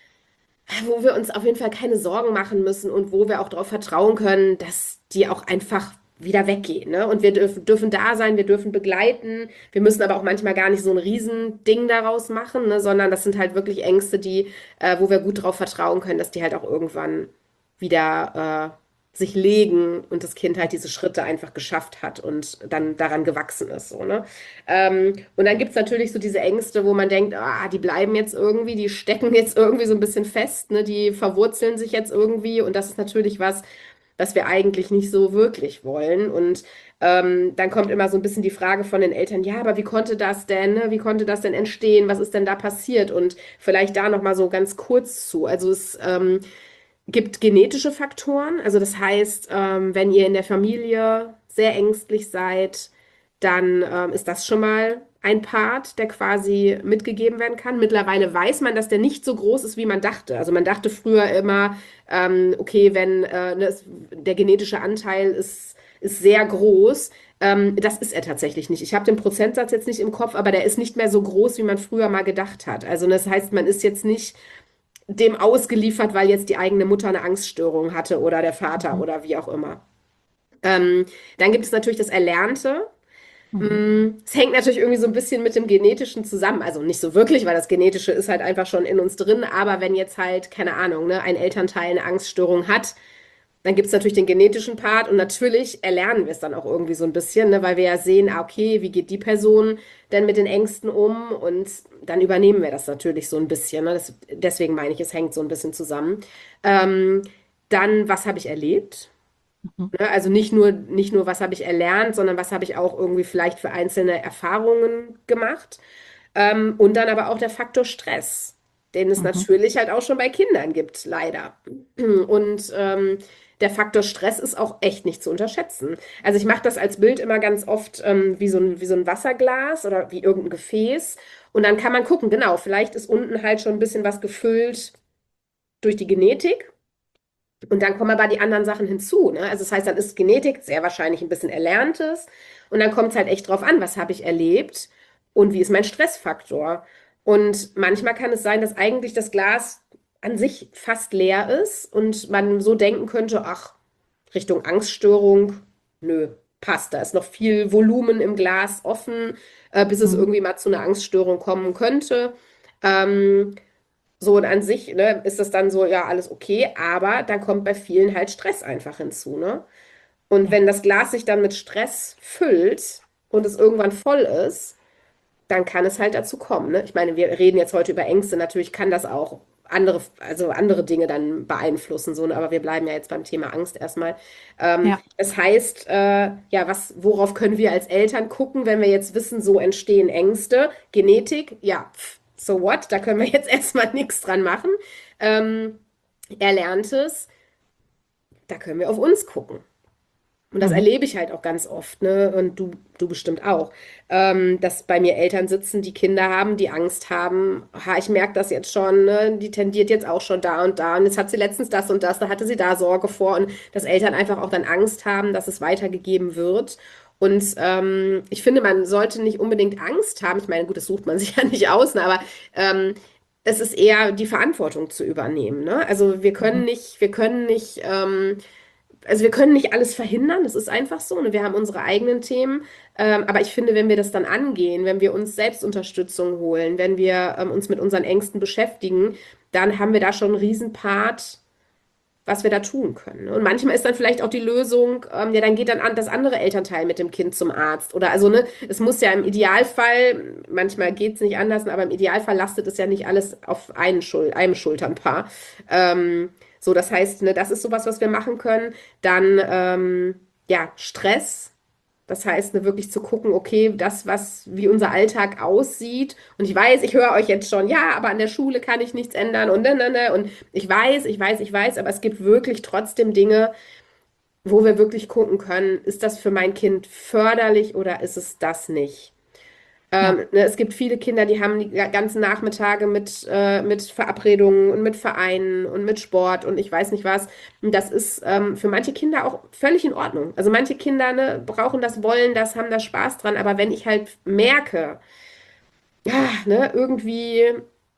C: wo wir uns auf jeden Fall keine Sorgen machen müssen und wo wir auch darauf vertrauen können, dass die auch einfach wieder weggehen, ne? Und wir dürfen da sein, wir dürfen begleiten. Wir müssen aber auch manchmal gar nicht so ein Riesending daraus machen, ne? Sondern das sind halt wirklich Ängste, wo wir gut darauf vertrauen können, dass die halt auch irgendwann wieder sich legen und das Kind halt diese Schritte einfach geschafft hat und dann daran gewachsen ist, so, ne? Und dann gibt es natürlich so diese Ängste, wo man denkt, ah, die bleiben jetzt irgendwie, die stecken jetzt irgendwie so ein bisschen fest, ne? Die verwurzeln sich jetzt irgendwie und das ist natürlich was wir eigentlich nicht so wirklich wollen. Und dann kommt immer so ein bisschen die Frage von den Eltern, ja, aber wie konnte das denn, ne? Wie konnte das denn entstehen? Was ist denn da passiert? Und vielleicht da noch mal so ganz kurz zu. Also es gibt genetische Faktoren. Also das heißt, wenn ihr in der Familie sehr ängstlich seid, dann ist das schon mal ein Part, der quasi mitgegeben werden kann. Mittlerweile weiß man, dass der nicht so groß ist, wie man dachte. Also man dachte früher immer, okay, wenn der genetische Anteil ist sehr groß. Das ist er tatsächlich nicht. Ich habe den Prozentsatz jetzt nicht im Kopf, aber der ist nicht mehr so groß, wie man früher mal gedacht hat. Also das heißt, man ist jetzt nicht dem ausgeliefert, weil jetzt die eigene Mutter eine Angststörung hatte oder der Vater
B: Mhm.
C: oder wie auch immer. Ähm, Dann gibt es natürlich das Erlernte.
B: Mhm.
C: Es hängt natürlich irgendwie so ein bisschen mit dem Genetischen zusammen. Also nicht so wirklich, weil das Genetische ist halt einfach schon in uns drin. Aber wenn jetzt halt, keine Ahnung, ne, ein Elternteil eine Angststörung hat, dann gibt es natürlich den genetischen Part und natürlich erlernen wir es dann auch irgendwie so ein bisschen, ne, weil wir ja sehen, ah, okay, wie geht die Person denn mit den Ängsten um? Und dann übernehmen wir das natürlich so ein bisschen. Ne? Deswegen meine ich, es hängt so ein bisschen zusammen. Ähm, Dann, was habe ich erlebt?
B: Mhm.
C: Ne? Also nicht nur, was habe ich erlernt, sondern was habe ich auch irgendwie vielleicht für einzelne Erfahrungen gemacht. Und dann aber auch der Faktor Stress, den es
B: Mhm.
C: natürlich halt auch schon bei Kindern gibt, leider. Und der Faktor Stress ist auch echt nicht zu unterschätzen. Also ich mache das als Bild immer ganz oft wie so ein Wasserglas oder wie irgendein Gefäß. Und dann kann man gucken, genau, vielleicht ist unten halt schon ein bisschen was gefüllt durch die Genetik. Und dann kommen aber die anderen Sachen hinzu, ne? Also das heißt, dann ist Genetik sehr wahrscheinlich ein bisschen Erlerntes. Und dann kommt es halt echt drauf an, was habe ich erlebt und wie ist mein Stressfaktor. Und manchmal kann es sein, dass eigentlich das Glas an sich fast leer ist und man so denken könnte, ach, Richtung Angststörung, nö, passt. Da ist noch viel Volumen im Glas offen, bis es
B: Mhm.
C: irgendwie mal zu einer Angststörung kommen könnte. Ähm, so und an sich, ne, ist das dann so, ja, alles okay, aber dann kommt bei vielen halt Stress einfach hinzu, ne? Und
B: Ja.
C: wenn das Glas sich dann mit Stress füllt und es irgendwann voll ist, dann kann es halt dazu kommen, ne? Ich meine, wir reden jetzt heute über Ängste, natürlich kann das auch also andere Dinge dann beeinflussen, so, ne? Aber wir bleiben ja jetzt beim Thema Angst erstmal.
B: Ja.
C: Das heißt, ja, worauf können wir als Eltern gucken, wenn wir jetzt wissen, so entstehen Ängste? Genetik, ja, so what? Da können wir jetzt erstmal nichts dran machen. Ähm, Erlerntes, da können wir auf uns gucken. Und das
B: Mhm.
C: erlebe ich halt auch ganz oft, ne? Und du bestimmt auch, dass bei mir Eltern sitzen, die Kinder haben, die Angst haben. Ha, ich merke das jetzt schon, ne? Die tendiert jetzt auch schon da und da. Und jetzt hat sie letztens das und das, da hatte sie da Sorge vor. Und dass Eltern einfach auch dann Angst haben, dass es weitergegeben wird. Und ich finde, man sollte nicht unbedingt Angst haben. Ich meine, gut, das sucht man sich ja nicht aus, ne? Aber es ist eher die Verantwortung zu übernehmen, ne? Also
B: Mhm.
C: wir können nicht alles verhindern, das ist einfach so. Ne? Wir haben unsere eigenen Themen. Aber ich finde, wenn wir das dann angehen, wenn wir uns Selbstunterstützung holen, wenn wir uns mit unseren Ängsten beschäftigen, dann haben wir da schon einen Riesenpart, was wir da tun können. Ne? Und manchmal ist dann vielleicht auch die Lösung, ja, dann geht dann das andere Elternteil mit dem Kind zum Arzt. Oder also, ne, es muss ja im Idealfall, manchmal geht es nicht anders, aber im Idealfall lastet es ja nicht alles auf einem Schulternpaar. So, das heißt, ne, das ist sowas, was wir machen können. Dann, ja, Stress. Das heißt, ne, wirklich zu gucken, okay, wie unser Alltag aussieht. Und ich weiß, ich höre euch jetzt schon, ja, aber an der Schule kann ich nichts ändern und ne. Und ich weiß, aber es gibt wirklich trotzdem Dinge, wo wir wirklich gucken können, ist das für mein Kind förderlich oder ist es das nicht?
B: Ja,
C: Ne, es gibt viele Kinder, die haben die ganzen Nachmittage mit Verabredungen und mit Vereinen und mit Sport und ich weiß nicht was. Und das ist für manche Kinder auch völlig in Ordnung. Also manche Kinder, ne, brauchen das, wollen das, haben da Spaß dran. Aber wenn ich halt merke, ja, ne, irgendwie,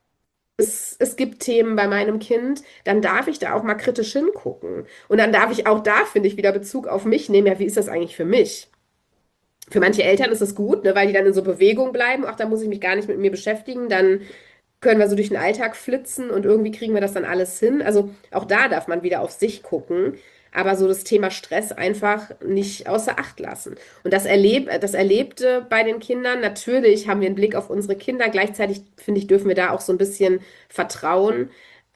C: es gibt Themen bei meinem Kind, dann darf ich da auch mal kritisch hingucken. Und dann darf ich auch da, finde ich, wieder Bezug auf mich nehmen. Ja, wie ist das eigentlich für mich? Für manche Eltern ist es gut, ne, weil die dann in so Bewegung bleiben. Ach, da muss ich mich gar nicht mit mir beschäftigen. Dann können wir so durch den Alltag flitzen und irgendwie kriegen wir das dann alles hin. Also auch da darf man wieder auf sich gucken, aber so das Thema Stress einfach nicht außer Acht lassen. Und das Erlebte bei den Kindern, natürlich haben wir einen Blick auf unsere Kinder. Gleichzeitig, finde ich, dürfen wir da auch so ein bisschen vertrauen.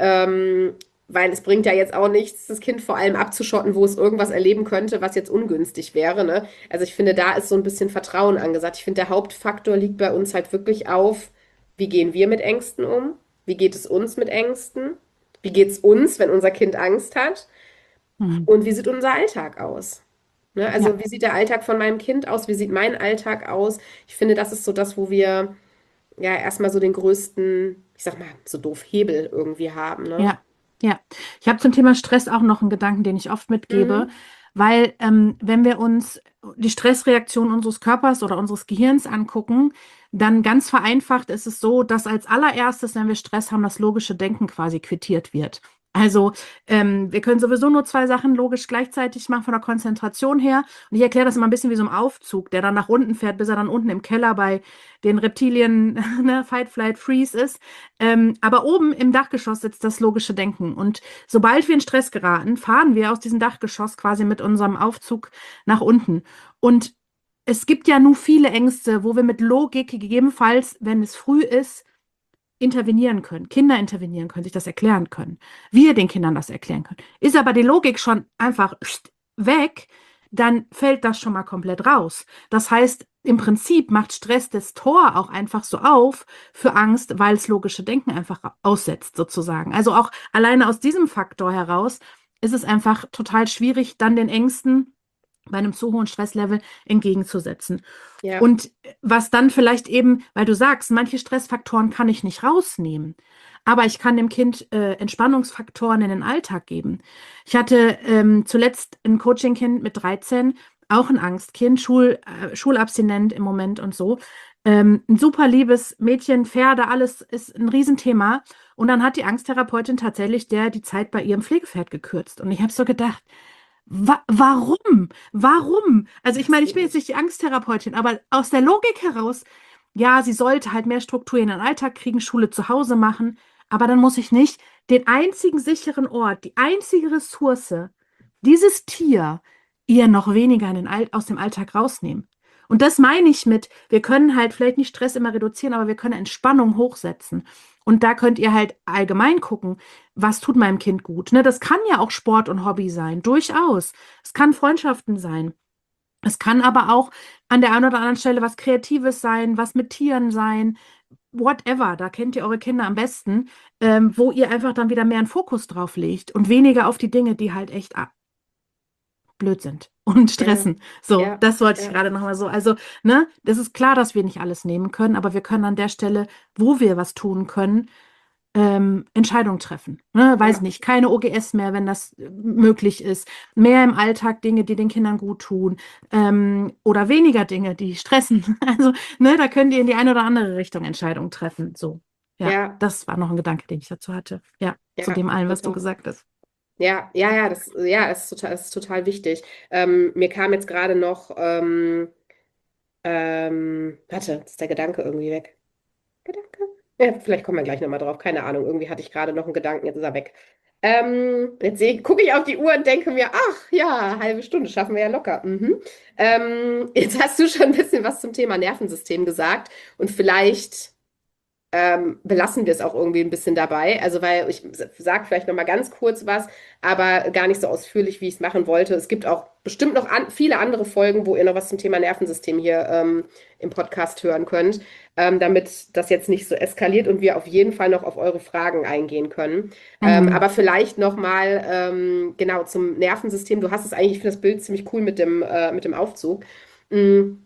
C: Weil es bringt ja jetzt auch nichts, das Kind vor allem abzuschotten, wo es irgendwas erleben könnte, was jetzt ungünstig wäre, ne? Also ich finde, da ist so ein bisschen Vertrauen angesagt. Ich finde, der Hauptfaktor liegt bei uns halt wirklich auf, wie gehen wir mit Ängsten um? Wie geht es uns mit Ängsten? Wie geht es uns, wenn unser Kind Angst hat?
B: mhm.
C: Und wie sieht unser Alltag aus? Ne?
B: Ja,
C: Also wie sieht der Alltag von meinem Kind aus? Wie sieht mein Alltag aus? Ich finde, das ist so das, wo wir ja erstmal so den größten, ich sag mal, so doof Hebel irgendwie haben, ne?
B: ja, ja. Ich habe zum Thema Stress auch noch einen Gedanken, den ich oft mitgebe,
C: Mhm.
B: weil wenn wir uns die Stressreaktion unseres Körpers oder unseres Gehirns angucken, dann ganz vereinfacht ist es so, dass als allererstes, wenn wir Stress haben, das logische Denken quasi quittiert wird. Also wir können sowieso nur zwei Sachen logisch gleichzeitig machen von der Konzentration her. Und ich erkläre das immer ein bisschen wie so ein Aufzug, der dann nach unten fährt, bis er dann unten im Keller bei den Reptilien, ne, Fight, Flight, Freeze ist. Aber oben im Dachgeschoss sitzt das logische Denken. Und sobald wir in Stress geraten, fahren wir aus diesem Dachgeschoss quasi mit unserem Aufzug nach unten. Und es gibt ja nur viele Ängste, wo wir mit Logik gegebenenfalls, wenn es früh ist, intervenieren können. Kinder intervenieren können, sich das erklären können. Wir den Kindern das erklären können. Ist aber die Logik schon einfach weg, dann fällt das schon mal komplett raus. Das heißt, im Prinzip macht Stress das Tor auch einfach so auf für Angst, weil es logische Denken einfach aussetzt, sozusagen. Also auch alleine aus diesem Faktor heraus ist es einfach total schwierig, dann den Ängsten bei einem zu hohen Stresslevel entgegenzusetzen.
C: Ja,
B: Und was dann vielleicht eben, weil du sagst, manche Stressfaktoren kann ich nicht rausnehmen, aber ich kann dem Kind Entspannungsfaktoren in den Alltag geben. Ich hatte zuletzt ein Coaching-Kind mit 13, auch ein Angstkind, schulabstinent im Moment und so. Ein super liebes Mädchen, Pferde, alles ist ein Riesenthema. Und dann hat die Angsttherapeutin tatsächlich die Zeit bei ihrem Pflegepferd gekürzt. Und ich habe so gedacht, warum? Warum? Also ich
C: das
B: meine, ich
C: geht
B: bin jetzt
C: nicht.
B: nicht die Angsttherapeutin, aber aus der Logik heraus, ja, sie sollte halt mehr Struktur in den Alltag kriegen, Schule zu Hause machen, aber dann muss ich nicht den einzigen sicheren Ort, die einzige Ressource, dieses Tier, ihr noch weniger aus dem Alltag rausnehmen. Und das meine ich mit, wir können halt vielleicht nicht Stress immer reduzieren, aber wir können Entspannung hochsetzen. Und da könnt ihr halt allgemein gucken, was tut meinem Kind gut. Ne? Das kann ja auch Sport und Hobby sein, durchaus. Es kann Freundschaften sein. Es kann aber auch an der einen oder anderen Stelle was Kreatives sein, was mit Tieren sein, whatever. Da kennt ihr eure Kinder am besten, wo ihr einfach dann wieder mehr einen Fokus drauf legt und weniger auf die Dinge, die halt echt blöd sind und
C: Ja,
B: stressen. So,
C: ja,
B: das wollte ich
C: ja,
B: gerade nochmal so. Also, ne, das ist klar, dass wir nicht alles nehmen können, aber wir können an der Stelle, wo wir was tun können, Entscheidungen treffen. Ne? Weiß
C: ja,
B: nicht, keine OGS mehr, wenn das möglich ist. Mehr im Alltag Dinge, die den Kindern gut tun. Oder weniger Dinge, die stressen. Also, ne, da könnt ihr in die eine oder andere Richtung Entscheidungen treffen. So, ja,
C: ja,
B: das war noch ein Gedanke, den ich dazu hatte. Ja, zu
C: ja,
B: dem allen, was du
C: super.
B: gesagt hast.
C: Ja, ja, ja, das ist total wichtig. Mir kam jetzt gerade noch, warte, jetzt ist der Gedanke irgendwie weg. Gedanke? Ja, vielleicht kommen wir gleich nochmal drauf. Keine Ahnung. Irgendwie hatte ich gerade noch einen Gedanken, jetzt ist er weg. Gucke ich auf die Uhr und denke mir, ach ja, halbe Stunde schaffen wir ja locker. Mhm. Jetzt hast du schon ein bisschen was zum Thema Nervensystem gesagt und vielleicht belassen wir es auch irgendwie ein bisschen dabei. Also, weil ich sage vielleicht noch mal ganz kurz was, aber gar nicht so ausführlich, wie ich es machen wollte. Es gibt auch bestimmt noch viele andere Folgen, wo ihr noch was zum Thema Nervensystem hier im Podcast hören könnt, damit das jetzt nicht so eskaliert und wir auf jeden Fall noch auf eure Fragen eingehen können.
B: Mhm.
C: Aber vielleicht noch mal genau zum Nervensystem. Du hast es eigentlich, ich finde das Bild ziemlich cool mit dem Aufzug. Mm,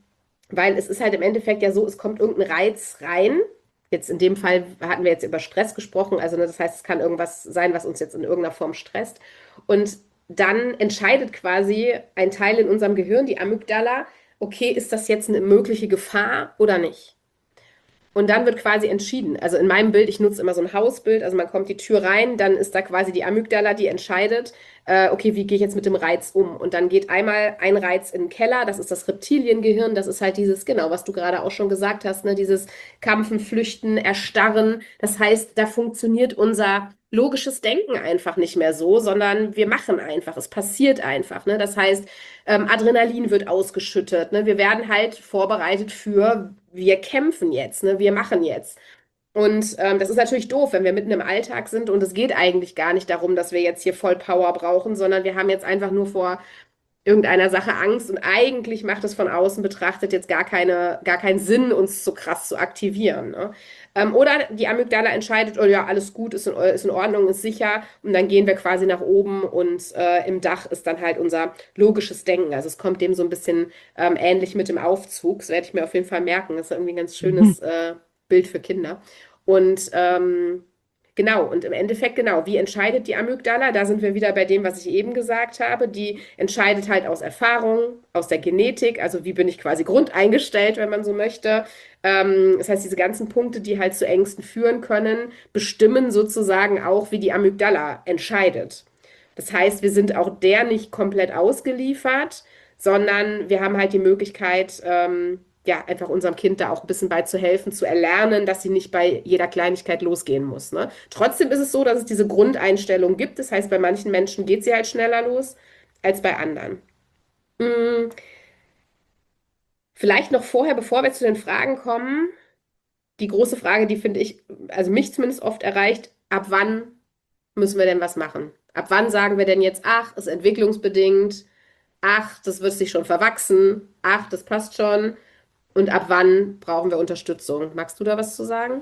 C: weil es ist halt im Endeffekt ja so, es kommt irgendein Reiz rein. Jetzt in dem Fall hatten wir jetzt über Stress gesprochen, also ne, das heißt, es kann irgendwas sein, was uns jetzt in irgendeiner Form stresst. Und dann entscheidet quasi ein Teil in unserem Gehirn, die Amygdala, okay, ist das jetzt eine mögliche Gefahr oder nicht? Und dann wird quasi entschieden. Also in meinem Bild, ich nutze immer so ein Hausbild, also man kommt die Tür rein, dann ist da quasi die Amygdala, die entscheidet, okay, wie gehe ich jetzt mit dem Reiz um? Und dann geht einmal ein Reiz in den Keller, das ist das Reptiliengehirn, das ist halt dieses, genau, was du gerade auch schon gesagt hast, ne, dieses Kämpfen, Flüchten, Erstarren. Das heißt, da funktioniert unser logisches Denken einfach nicht mehr so, sondern wir machen einfach, es passiert einfach. Ne? Das heißt, Adrenalin wird ausgeschüttet. Ne? Wir werden halt vorbereitet für, wir kämpfen jetzt, ne? Wir machen jetzt. Und das ist natürlich doof, wenn wir mitten im Alltag sind und es geht eigentlich gar nicht darum, dass wir jetzt hier voll Power brauchen, sondern wir haben jetzt einfach nur vor irgendeiner Sache Angst und eigentlich macht es von außen betrachtet jetzt gar keinen Sinn, uns so krass zu aktivieren. Ne? Oder die Amygdala entscheidet, oh ja, alles gut, ist in Ordnung, ist sicher und dann gehen wir quasi nach oben und im Dach ist dann halt unser logisches Denken. Also es kommt dem so ein bisschen ähnlich mit dem Aufzug. Das werde ich mir auf jeden Fall merken. Das ist irgendwie ein ganz schönes Bild für Kinder. Und genau, und im Endeffekt, genau, wie entscheidet die Amygdala? Da sind wir wieder bei dem, was ich eben gesagt habe. Die entscheidet halt aus Erfahrung, aus der Genetik, also wie bin ich quasi grundeingestellt, wenn man so möchte. Das heißt, diese ganzen Punkte, die halt zu Ängsten führen können, bestimmen sozusagen auch, wie die Amygdala entscheidet. Das heißt, wir sind auch der nicht komplett ausgeliefert, sondern wir haben halt die Möglichkeit, ja, einfach unserem Kind da auch ein bisschen bei zu helfen, zu erlernen, dass sie nicht bei jeder Kleinigkeit losgehen muss. Ne? Trotzdem ist es so, dass es diese Grundeinstellung gibt. Das heißt, bei manchen Menschen geht sie halt schneller los als bei anderen. Hm, vielleicht noch vorher, bevor wir zu den Fragen kommen, die große Frage, die finde ich, also mich zumindest oft erreicht, ab wann müssen wir denn was machen? Ab wann sagen wir denn jetzt, ach, ist entwicklungsbedingt, ach, das wird sich schon verwachsen, ach, das passt schon. Und ab wann brauchen wir Unterstützung? Magst du da was zu sagen?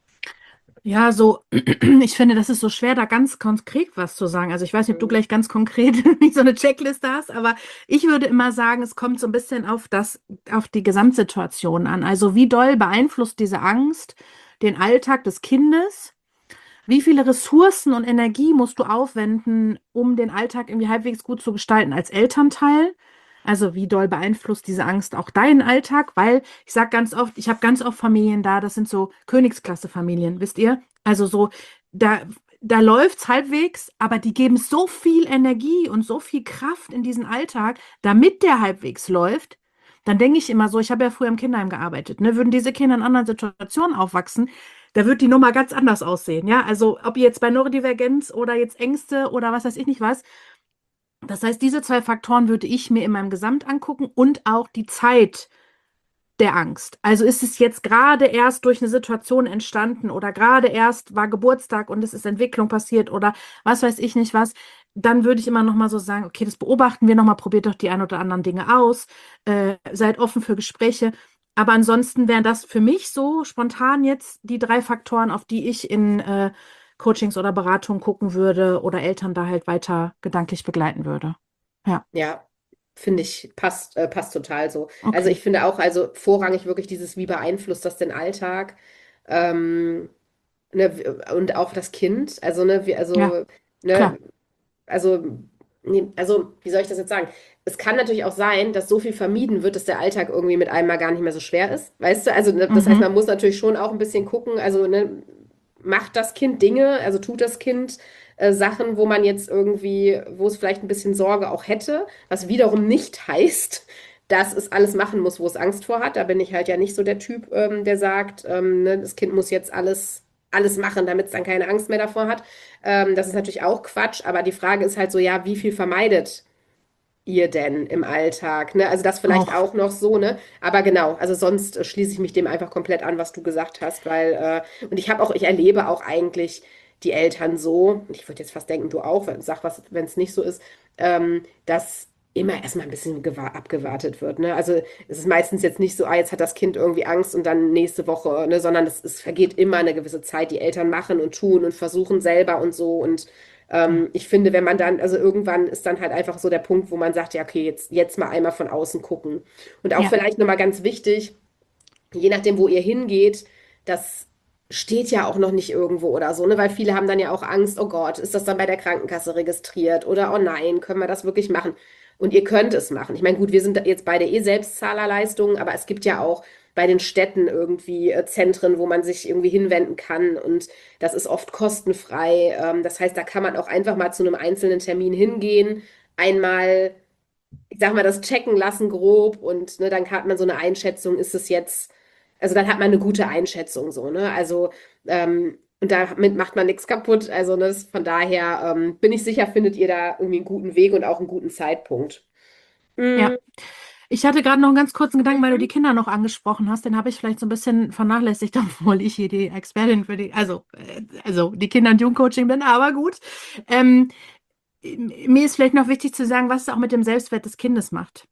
B: Ja, so, ich finde, das ist so schwer, da ganz konkret was zu sagen. Also ich weiß nicht, ob du
C: Mhm.
B: gleich ganz konkret nicht so eine Checkliste hast, aber ich würde immer sagen, es kommt so ein bisschen auf die Gesamtsituation an. Also wie doll beeinflusst diese Angst den Alltag des Kindes? Wie viele Ressourcen und Energie musst du aufwenden, um den Alltag irgendwie halbwegs gut zu gestalten als Elternteil? Also wie doll beeinflusst diese Angst auch deinen Alltag? Weil ich sage ganz oft, ich habe ganz oft Familien da, das sind so Königsklasse-Familien, wisst ihr? Also so, da, da läuft's halbwegs, aber die geben so viel Energie und so viel Kraft in diesen Alltag, damit der halbwegs läuft. Dann denke ich immer so, ich habe ja früher im Kinderheim gearbeitet, ne? Würden diese Kinder in anderen Situationen aufwachsen, da wird die Nummer ganz anders aussehen, ja? Also ob jetzt bei Neurodivergenz oder jetzt Ängste oder was weiß ich nicht was. Das heißt, diese zwei Faktoren würde ich mir in meinem Gesamt angucken und auch die Zeit der Angst. Also ist es jetzt gerade erst durch eine Situation entstanden oder gerade erst war Geburtstag und es ist Entwicklung passiert oder was weiß ich nicht was, dann würde ich immer noch mal so sagen, okay, das beobachten wir noch mal, probiert doch die ein oder anderen Dinge aus, seid offen für Gespräche. Aber ansonsten wären das für mich so spontan jetzt die drei Faktoren, auf die ich in Coachings oder Beratungen gucken würde oder Eltern da halt weiter gedanklich begleiten würde. Ja,
C: Ja, finde ich, passt total so. Also
B: okay.
C: ich finde auch, also vorrangig wirklich dieses, wie beeinflusst das den Alltag? Ähm, und auch das Kind. Also,
B: Ja,
C: ne,
B: klar.
C: also, nee, also, wie soll ich das jetzt sagen? Es kann natürlich auch sein, dass so viel vermieden wird, dass der Alltag irgendwie mit einem mal gar nicht mehr so schwer ist. Weißt du, also ne, das heißt,
B: Mhm.
C: man muss natürlich schon auch ein bisschen gucken, also ne, macht das Kind Dinge, also tut das Kind Sachen, wo man jetzt irgendwie, wo es vielleicht ein bisschen Sorge auch hätte, was wiederum nicht heißt, dass es alles machen muss, wo es Angst vor hat. Da bin ich halt ja nicht so der Typ, der sagt, ne, das Kind muss jetzt alles machen, damit es dann keine Angst mehr davor hat. Das ist natürlich auch Quatsch, aber die Frage ist halt so, ja, wie viel vermeidet ihr denn im Alltag? Ne? Also das vielleicht
B: Auch.
C: auch noch so, ne? Aber genau, also sonst schließe ich mich dem einfach komplett an, was du gesagt hast, weil, und ich erlebe auch eigentlich die Eltern so, ich würde jetzt fast denken, du auch, sag was, wenn es nicht so ist, dass immer erstmal ein bisschen abgewartet wird. Ne? Also es ist meistens jetzt nicht so, ah, jetzt hat das Kind irgendwie Angst und dann nächste Woche, ne? Sondern es vergeht immer eine gewisse Zeit. Die Eltern machen und tun und versuchen selber und so und Ich finde, wenn man dann, also irgendwann ist dann halt einfach so der Punkt, wo man sagt, ja, okay, jetzt mal einmal von außen gucken. Und auch
B: Ja,
C: vielleicht nochmal ganz wichtig, je nachdem, wo ihr hingeht, das steht ja auch noch nicht irgendwo oder so, ne? Weil viele haben dann ja auch Angst, oh Gott, ist das dann bei der Krankenkasse registriert? Oder oh nein, können wir das wirklich machen? Und ihr könnt es machen. Ich meine, gut, wir sind jetzt beide Selbstzahlerleistungen, aber es gibt ja auch bei den Städten irgendwie Zentren, wo man sich irgendwie hinwenden kann und das ist oft kostenfrei. Das heißt, da kann man auch einfach mal zu einem einzelnen Termin hingehen, einmal, ich sag mal, das checken lassen grob und ne, dann hat man so eine Einschätzung, ist es jetzt, also dann hat man eine gute Einschätzung so, ne? Also und damit macht man nichts kaputt. Also ne, von daher bin ich sicher, findet ihr da irgendwie einen guten Weg und auch einen guten Zeitpunkt.
B: ja.
C: Mm,
B: Ich hatte gerade noch einen ganz kurzen Gedanken, weil du
C: mhm.
B: die Kinder noch angesprochen hast. Den habe ich vielleicht so ein bisschen vernachlässigt, obwohl ich hier die Expertin für also die Kinder- und Jugendcoaching bin, aber gut. Ähm, Mir ist vielleicht noch wichtig zu sagen, was es auch mit dem Selbstwert des Kindes macht.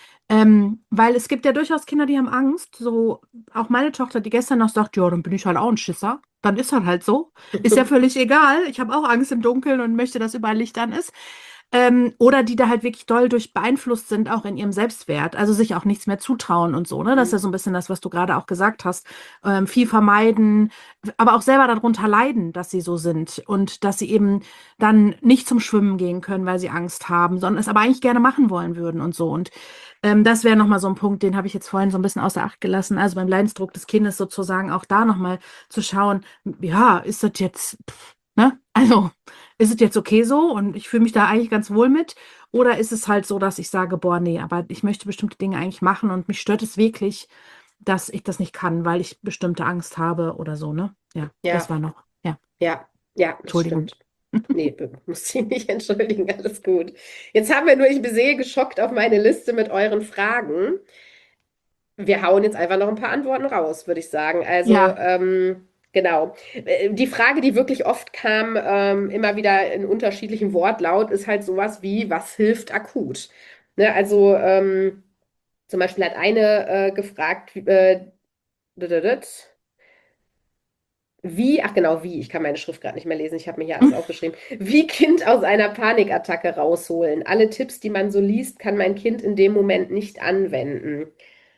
B: Weil es gibt ja durchaus Kinder, die haben Angst. So auch meine Tochter, die gestern noch sagt, ja, dann bin ich halt auch ein Schisser. Dann ist halt so. Ist ja völlig egal. Ich habe auch Angst im Dunkeln und möchte, dass überall Licht an ist. Oder die da halt wirklich doll durch beeinflusst sind, auch in ihrem Selbstwert. Also sich auch nichts mehr zutrauen und so. Ne? Das ist ja so ein bisschen das, was du gerade auch gesagt hast. Viel vermeiden, aber auch selber darunter leiden, dass sie so sind und dass sie eben dann nicht zum Schwimmen gehen können, weil sie Angst haben, sondern es aber eigentlich gerne machen wollen würden und so. Und das wäre nochmal so ein Punkt, den habe ich jetzt vorhin so ein bisschen außer Acht gelassen. Also beim Leidensdruck des Kindes sozusagen auch da nochmal zu schauen, ja, ist das jetzt, ne? Also ist es jetzt okay so und ich fühle mich da eigentlich ganz wohl mit? Oder ist es halt so, dass ich sage, boah, nee, aber ich möchte bestimmte Dinge eigentlich machen und mich stört es wirklich, dass ich das nicht kann, weil ich bestimmte Angst habe oder so, ne? Ja, das
C: Ja,
B: war noch, ja,
C: ja, das
B: Entschuldigung.
C: stimmt. Nee, muss ich nicht entschuldigen, alles gut. Jetzt haben wir nur, ich bin sehr geschockt auf meine Liste mit euren Fragen. Wir hauen jetzt einfach noch ein paar Antworten raus, würde ich sagen. Also,
B: Ja,
C: genau. Die Frage, die wirklich oft kam, immer wieder in unterschiedlichem Wortlaut, ist halt sowas wie, was hilft akut? Ne, also, zum Beispiel hat eine gefragt, wie, ach genau, wie, ich kann meine Schrift gerade nicht mehr lesen, ich habe mir hier alles aufgeschrieben. Wie Kind aus einer Panikattacke rausholen. Alle Tipps, die man so liest, kann mein Kind in dem Moment nicht anwenden.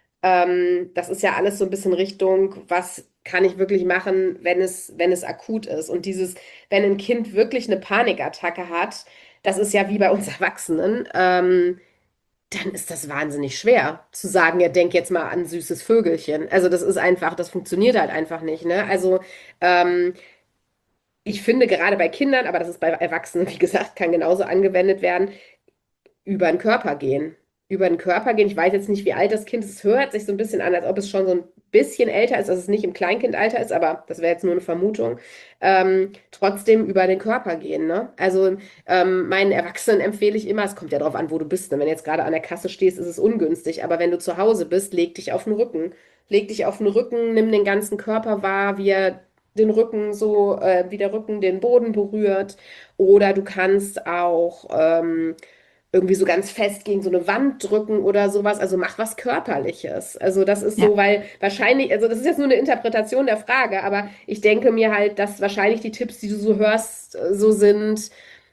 C: Das ist ja alles so ein bisschen Richtung, was kann ich wirklich machen, wenn es akut ist. Und dieses, wenn ein Kind wirklich eine Panikattacke hat, das ist ja wie bei uns Erwachsenen, dann ist das wahnsinnig schwer zu sagen, ja, denk jetzt mal an süßes Vögelchen. Also das ist einfach, das funktioniert halt einfach nicht, ne? Also ähm, ich finde gerade bei Kindern, aber das ist bei Erwachsenen, wie gesagt, kann genauso angewendet werden, über den Körper gehen. Über den Körper gehen. Ich weiß jetzt nicht, wie alt das Kind ist. Es hört sich so ein bisschen an, als ob es schon so ein bisschen älter ist, dass es nicht im Kleinkindalter ist, aber das wäre jetzt nur eine Vermutung. Trotzdem über den Körper gehen, ne? Also meinen Erwachsenen empfehle ich immer, es kommt ja darauf an, wo du bist. Ne? Wenn du jetzt gerade an der Kasse stehst, ist es ungünstig, aber wenn du zu Hause bist, leg dich auf den Rücken. Leg dich auf den Rücken, nimm den ganzen Körper wahr, wie er den Rücken so, wie der Rücken den Boden berührt. Oder du kannst auch irgendwie so ganz fest gegen so eine Wand drücken oder sowas. Also mach was Körperliches. Also das ist
B: ja,
C: so, weil wahrscheinlich, also das ist jetzt nur eine Interpretation der Frage, aber ich denke mir halt, dass wahrscheinlich die Tipps, die du so hörst, so sind,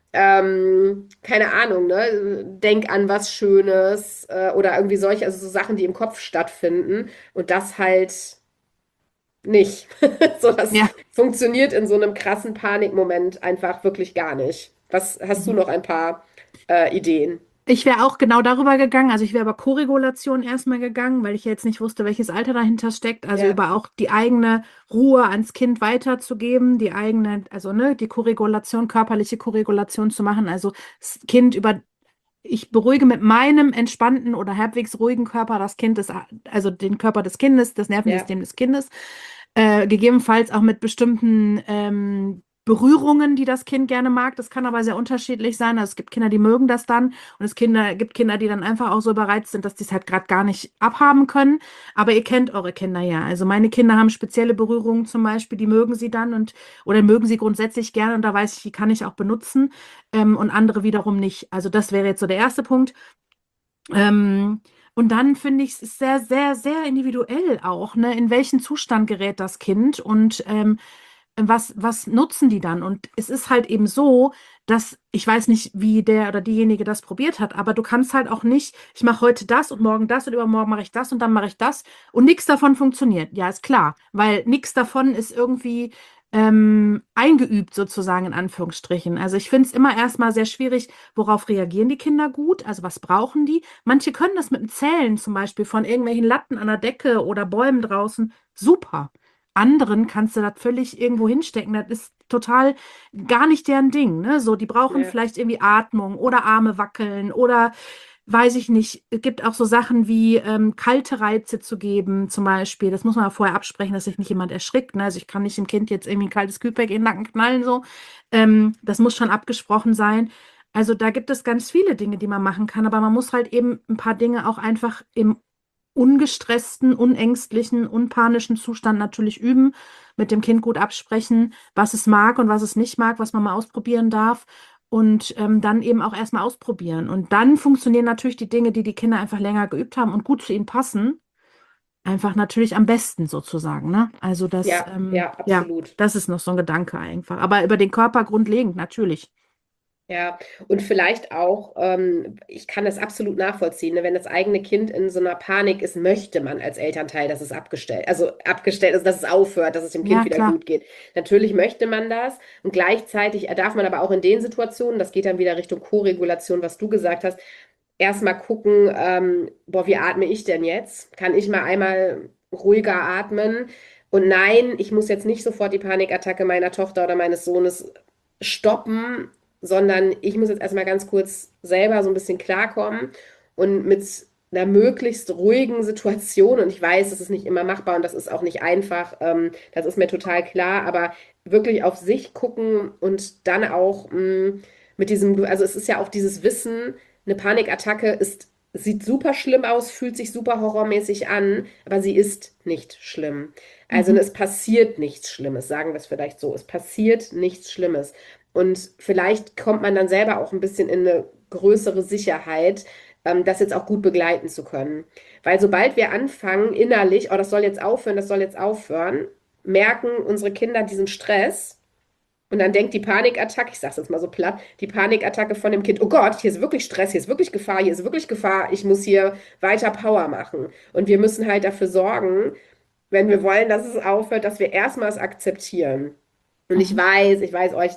C: keine Ahnung, ne? Denk an was Schönes oder irgendwie solche, also so Sachen, die im Kopf stattfinden und das halt nicht. So, das
B: ja.
C: funktioniert in so einem krassen Panikmoment einfach wirklich gar nicht. Was hast du
B: Mhm.
C: noch ein paar Ideen?
B: Ich wäre auch genau darüber gegangen. Also ich wäre über Koregulation erstmal gegangen, weil ich ja jetzt nicht wusste, welches Alter dahinter steckt. Also
C: Ja,
B: über auch die eigene Ruhe ans Kind weiterzugeben, die eigene, also ne, die Koregulation, körperliche Koregulation zu machen. Also das Kind über, ich beruhige mit meinem entspannten oder halbwegs ruhigen Körper das Kind, also den Körper des Kindes, das
C: ja,
B: Nervensystem des Kindes. Gegebenenfalls auch mit bestimmten Berührungen, die das Kind gerne mag. Das kann aber sehr unterschiedlich sein. Also es gibt Kinder, die mögen das dann und gibt Kinder, die dann einfach auch so überreizt sind, dass die es halt gerade gar nicht abhaben können. Aber ihr kennt eure Kinder ja. Also meine Kinder haben spezielle Berührungen zum Beispiel, die mögen sie dann oder mögen sie grundsätzlich gerne und da weiß ich, die kann ich auch benutzen und andere wiederum nicht. Also das wäre jetzt so der erste Punkt. Ähm, und dann finde ich, es ist sehr, sehr, sehr individuell auch, ne? In welchen Zustand gerät das Kind und was nutzen die dann? Und es ist halt eben so, dass ich weiß nicht, wie der oder diejenige das probiert hat, aber du kannst halt auch nicht, ich mache heute das und morgen das und übermorgen mache ich das und dann mache ich das und nichts davon funktioniert. Ja, ist klar, weil nichts davon ist irgendwie eingeübt sozusagen in Anführungsstrichen. Also ich finde es immer erstmal sehr schwierig, worauf reagieren die Kinder gut, also was brauchen die? Manche können das mit dem Zählen zum Beispiel von irgendwelchen Latten an der Decke oder Bäumen draußen super. Anderen kannst du das völlig irgendwo hinstecken. Das ist total gar nicht deren Ding, ne? So, die brauchen
C: Ja.
B: vielleicht irgendwie Atmung oder Arme wackeln oder weiß ich nicht. Es gibt auch so Sachen wie kalte Reize zu geben, zum Beispiel. Das muss man ja vorher absprechen, dass sich nicht jemand erschrickt. Ne? Also ich kann nicht dem Kind jetzt irgendwie ein kaltes Kühlpack in den Nacken knallen, so. Das muss schon abgesprochen sein. Also da gibt es ganz viele Dinge, die man machen kann, aber man muss halt eben ein paar Dinge auch einfach im ungestressten, unängstlichen, unpanischen Zustand natürlich üben, mit dem Kind gut absprechen, was es mag und was es nicht mag, was man mal ausprobieren darf und dann eben auch erstmal ausprobieren. Und dann funktionieren natürlich die Dinge, die die Kinder einfach länger geübt haben und gut zu ihnen passen, einfach natürlich am besten sozusagen, ne? Also das,
C: Ja, ja,
B: ja,
C: absolut.
B: das ist noch so ein Gedanke einfach. Aber über den Körper grundlegend natürlich.
C: Ja, und vielleicht auch, ich kann das absolut nachvollziehen, ne, wenn das eigene Kind in so einer Panik ist, möchte man als Elternteil, dass es abgestellt ist, dass es aufhört, dass es dem Kind
B: Ja,
C: wieder
B: klar.
C: gut geht. Natürlich möchte man das und gleichzeitig darf man aber auch in den Situationen, das geht dann wieder Richtung Koregulation, was du gesagt hast, erstmal gucken, boah, wie atme ich denn jetzt? Kann ich mal einmal ruhiger atmen? Und nein, ich muss jetzt nicht sofort die Panikattacke meiner Tochter oder meines Sohnes stoppen, sondern ich muss jetzt erstmal ganz kurz selber so ein bisschen klarkommen und mit einer möglichst ruhigen Situation, und ich weiß, das ist nicht immer machbar und das ist auch nicht einfach, das ist mir total klar, aber wirklich auf sich gucken und dann auch mit diesem, also es ist ja auch dieses Wissen, eine Panikattacke sieht super schlimm aus, fühlt sich super horrormäßig an, aber sie ist nicht schlimm. Also
B: Mhm.
C: es passiert nichts Schlimmes, sagen wir es vielleicht so. Es passiert nichts Schlimmes. Und vielleicht kommt man dann selber auch ein bisschen in eine größere Sicherheit, das jetzt auch gut begleiten zu können. Weil sobald wir anfangen, innerlich, oh, das soll jetzt aufhören, merken unsere Kinder diesen Stress. Und dann denkt die Panikattacke, ich sage es jetzt mal so platt, die Panikattacke von dem Kind, oh Gott, hier ist wirklich Stress, hier ist wirklich Gefahr, hier ist wirklich Gefahr, ich muss hier weiter Power machen. Und wir müssen halt dafür sorgen, wenn wir wollen, dass es aufhört, dass wir erstmal es akzeptieren. Und
B: Mhm.
C: ich weiß euch,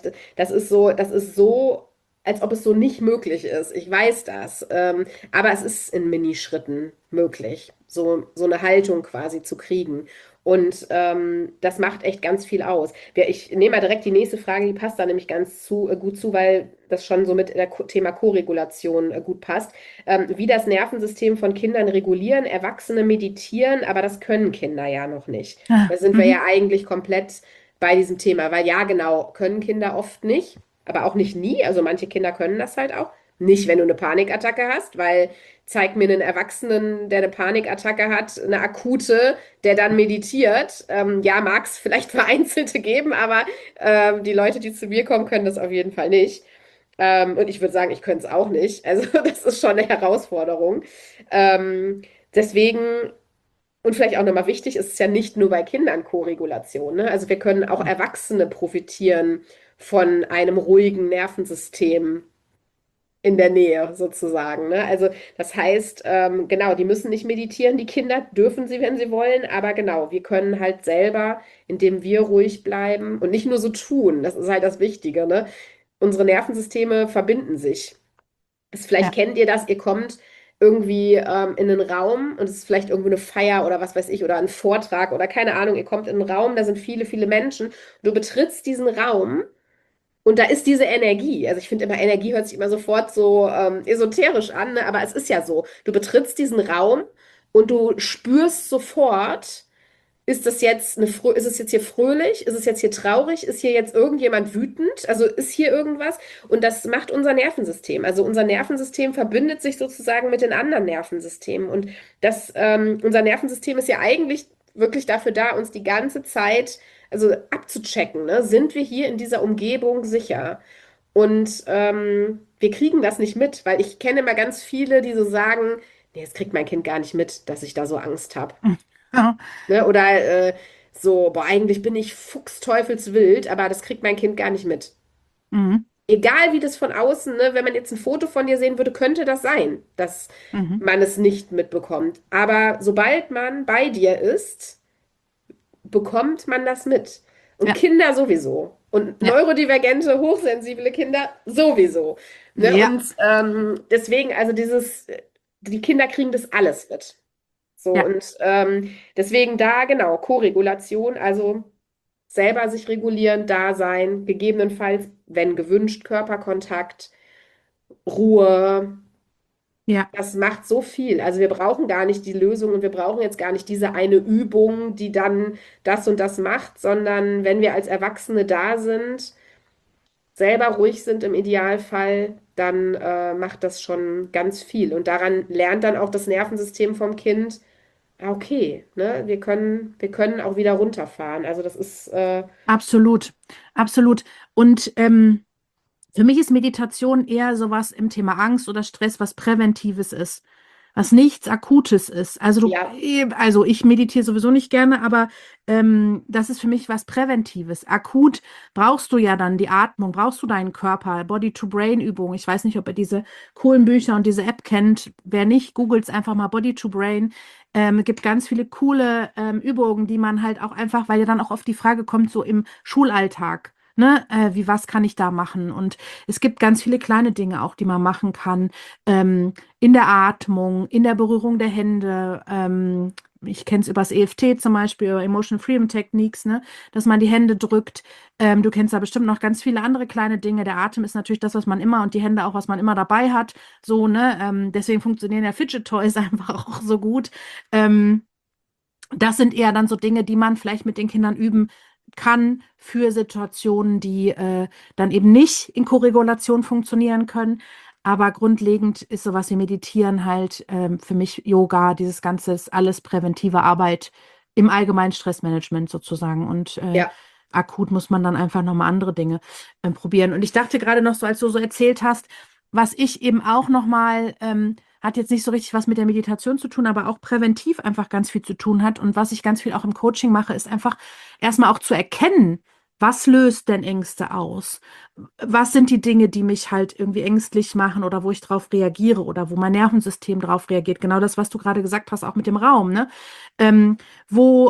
C: das ist so, als ob es so nicht möglich ist. Ich weiß das. Aber es ist in Minischritten möglich, so eine Haltung quasi zu kriegen. Und das macht echt ganz viel aus. Ich nehme mal direkt die nächste Frage, die passt da nämlich gut zu, weil das schon so mit der Thema Koregulation gut passt. Wie das Nervensystem von Kindern regulieren, Erwachsene meditieren, aber das können Kinder ja noch nicht.
B: Ah,
C: Da sind wir
B: mhm.
C: ja eigentlich komplett bei diesem Thema, weil ja, genau, können Kinder oft nicht, aber auch nicht nie. Also manche Kinder können das halt auch. Nicht, wenn du eine Panikattacke hast, weil zeig mir einen Erwachsenen, der eine Panikattacke hat, eine akute, der dann meditiert. Ja, mag es vielleicht Vereinzelte geben, aber die Leute, die zu mir kommen, können das auf jeden Fall nicht. Und ich würde sagen, ich könnte es auch nicht. Also das ist schon eine Herausforderung. Deswegen und vielleicht auch nochmal wichtig, ist es ja nicht nur bei Kindern Koregulation, ne? Also wir können auch Erwachsene profitieren von einem ruhigen Nervensystem in der Nähe sozusagen, ne? Also das heißt, genau, die müssen nicht meditieren, die Kinder dürfen sie, wenn sie wollen, aber genau, wir können halt selber, indem wir ruhig bleiben und nicht nur so tun, das ist halt das Wichtige, ne? Unsere Nervensysteme verbinden sich. Vielleicht
B: Ja.
C: kennt ihr das, ihr kommt irgendwie in einen Raum und es ist vielleicht irgendwo eine Feier oder was weiß ich oder ein Vortrag oder keine Ahnung, ihr kommt in einen Raum, da sind viele, viele Menschen. Du betrittst diesen Raum und da ist diese Energie. Also ich finde immer, Energie hört sich immer sofort so esoterisch an, ne? Aber es ist ja so. Du betrittst diesen Raum und du spürst sofort, ist es jetzt hier fröhlich? Ist es jetzt hier traurig? Ist hier jetzt irgendjemand wütend? Also ist hier irgendwas? Und das macht unser Nervensystem. Also unser Nervensystem verbindet sich sozusagen mit den anderen Nervensystemen. Und unser Nervensystem ist ja eigentlich wirklich dafür da, uns die ganze Zeit, also abzuchecken, ne? Sind wir hier in dieser Umgebung sicher? Und wir kriegen das nicht mit, weil ich kenne immer ganz viele, die so sagen, nee, das kriegt mein Kind gar nicht mit, dass ich da so Angst habe.
B: Ja.
C: Ne? Oder So, boah, eigentlich bin ich fuchsteufelswild, aber das kriegt mein Kind gar nicht mit.
B: Mhm.
C: Egal wie das von außen, ne, wenn man jetzt ein Foto von dir sehen würde, könnte das sein, dass
B: Mhm.
C: man es nicht mitbekommt. Aber sobald man bei dir ist, bekommt man das mit. Und
B: Ja,
C: Kinder sowieso. Und
B: ja,
C: neurodivergente, hochsensible Kinder sowieso. Ne?
B: ja,
C: Und deswegen, also die Kinder kriegen das alles mit. So,
B: ja,
C: und deswegen da genau, Koregulation, also selber sich regulieren, da sein, gegebenenfalls, wenn gewünscht, Körperkontakt, Ruhe.
B: ja,
C: Das macht so viel. Also wir brauchen gar nicht die Lösung und wir brauchen jetzt gar nicht diese eine Übung, die dann das und das macht, sondern wenn wir als Erwachsene da sind, selber ruhig sind im Idealfall, dann macht das schon ganz viel. Und daran lernt dann auch das Nervensystem vom Kind, ah, okay, ne, wir können auch wieder runterfahren. Also das ist,
B: absolut, absolut. Und für mich ist Meditation eher sowas im Thema Angst oder Stress, was Präventives ist, was nichts Akutes ist.
C: ja,
B: Also ich meditiere sowieso nicht gerne, aber das ist für mich was Präventives. Akut brauchst du ja dann die Atmung, brauchst du deinen Körper, Body-to-Brain-Übungen. Ich weiß nicht, ob ihr diese coolen Bücher und diese App kennt. Wer nicht, googelt einfach mal Body-to-Brain. Es gibt ganz viele coole Übungen, die man halt auch einfach, weil ja dann auch oft die Frage kommt, so im Schulalltag. Ne, was kann ich da machen? Und es gibt ganz viele kleine Dinge auch, die man machen kann. In der Atmung, in der Berührung der Hände. Ich kenne es übers EFT zum Beispiel, über Emotional Freedom Techniques, ne, dass man die Hände drückt. Du kennst da bestimmt noch ganz viele andere kleine Dinge. Der Atem ist natürlich das, was man immer und die Hände auch, was man immer dabei hat. So, ne? Deswegen funktionieren ja Fidget Toys einfach auch so gut. Ähm, Das sind eher dann so Dinge, die man vielleicht mit den Kindern üben kann für Situationen, die dann eben nicht in Korregulation funktionieren können. Aber grundlegend ist sowas wie Meditieren halt für mich Yoga, dieses Ganze ist alles präventive Arbeit im allgemeinen Stressmanagement sozusagen. Und
C: ja,
B: akut muss man dann einfach nochmal andere Dinge probieren. Und ich dachte gerade noch so, als du so erzählt hast, was ich eben auch nochmal hat jetzt nicht so richtig was mit der Meditation zu tun, aber auch präventiv einfach ganz viel zu tun hat. Und was ich ganz viel auch im Coaching mache, ist einfach erstmal auch zu erkennen, was löst denn Ängste aus? Was sind die Dinge, die mich halt irgendwie ängstlich machen oder wo ich drauf reagiere oder wo mein Nervensystem drauf reagiert? Genau das, was du gerade gesagt hast, auch mit dem Raum, ne? Ähm, wo,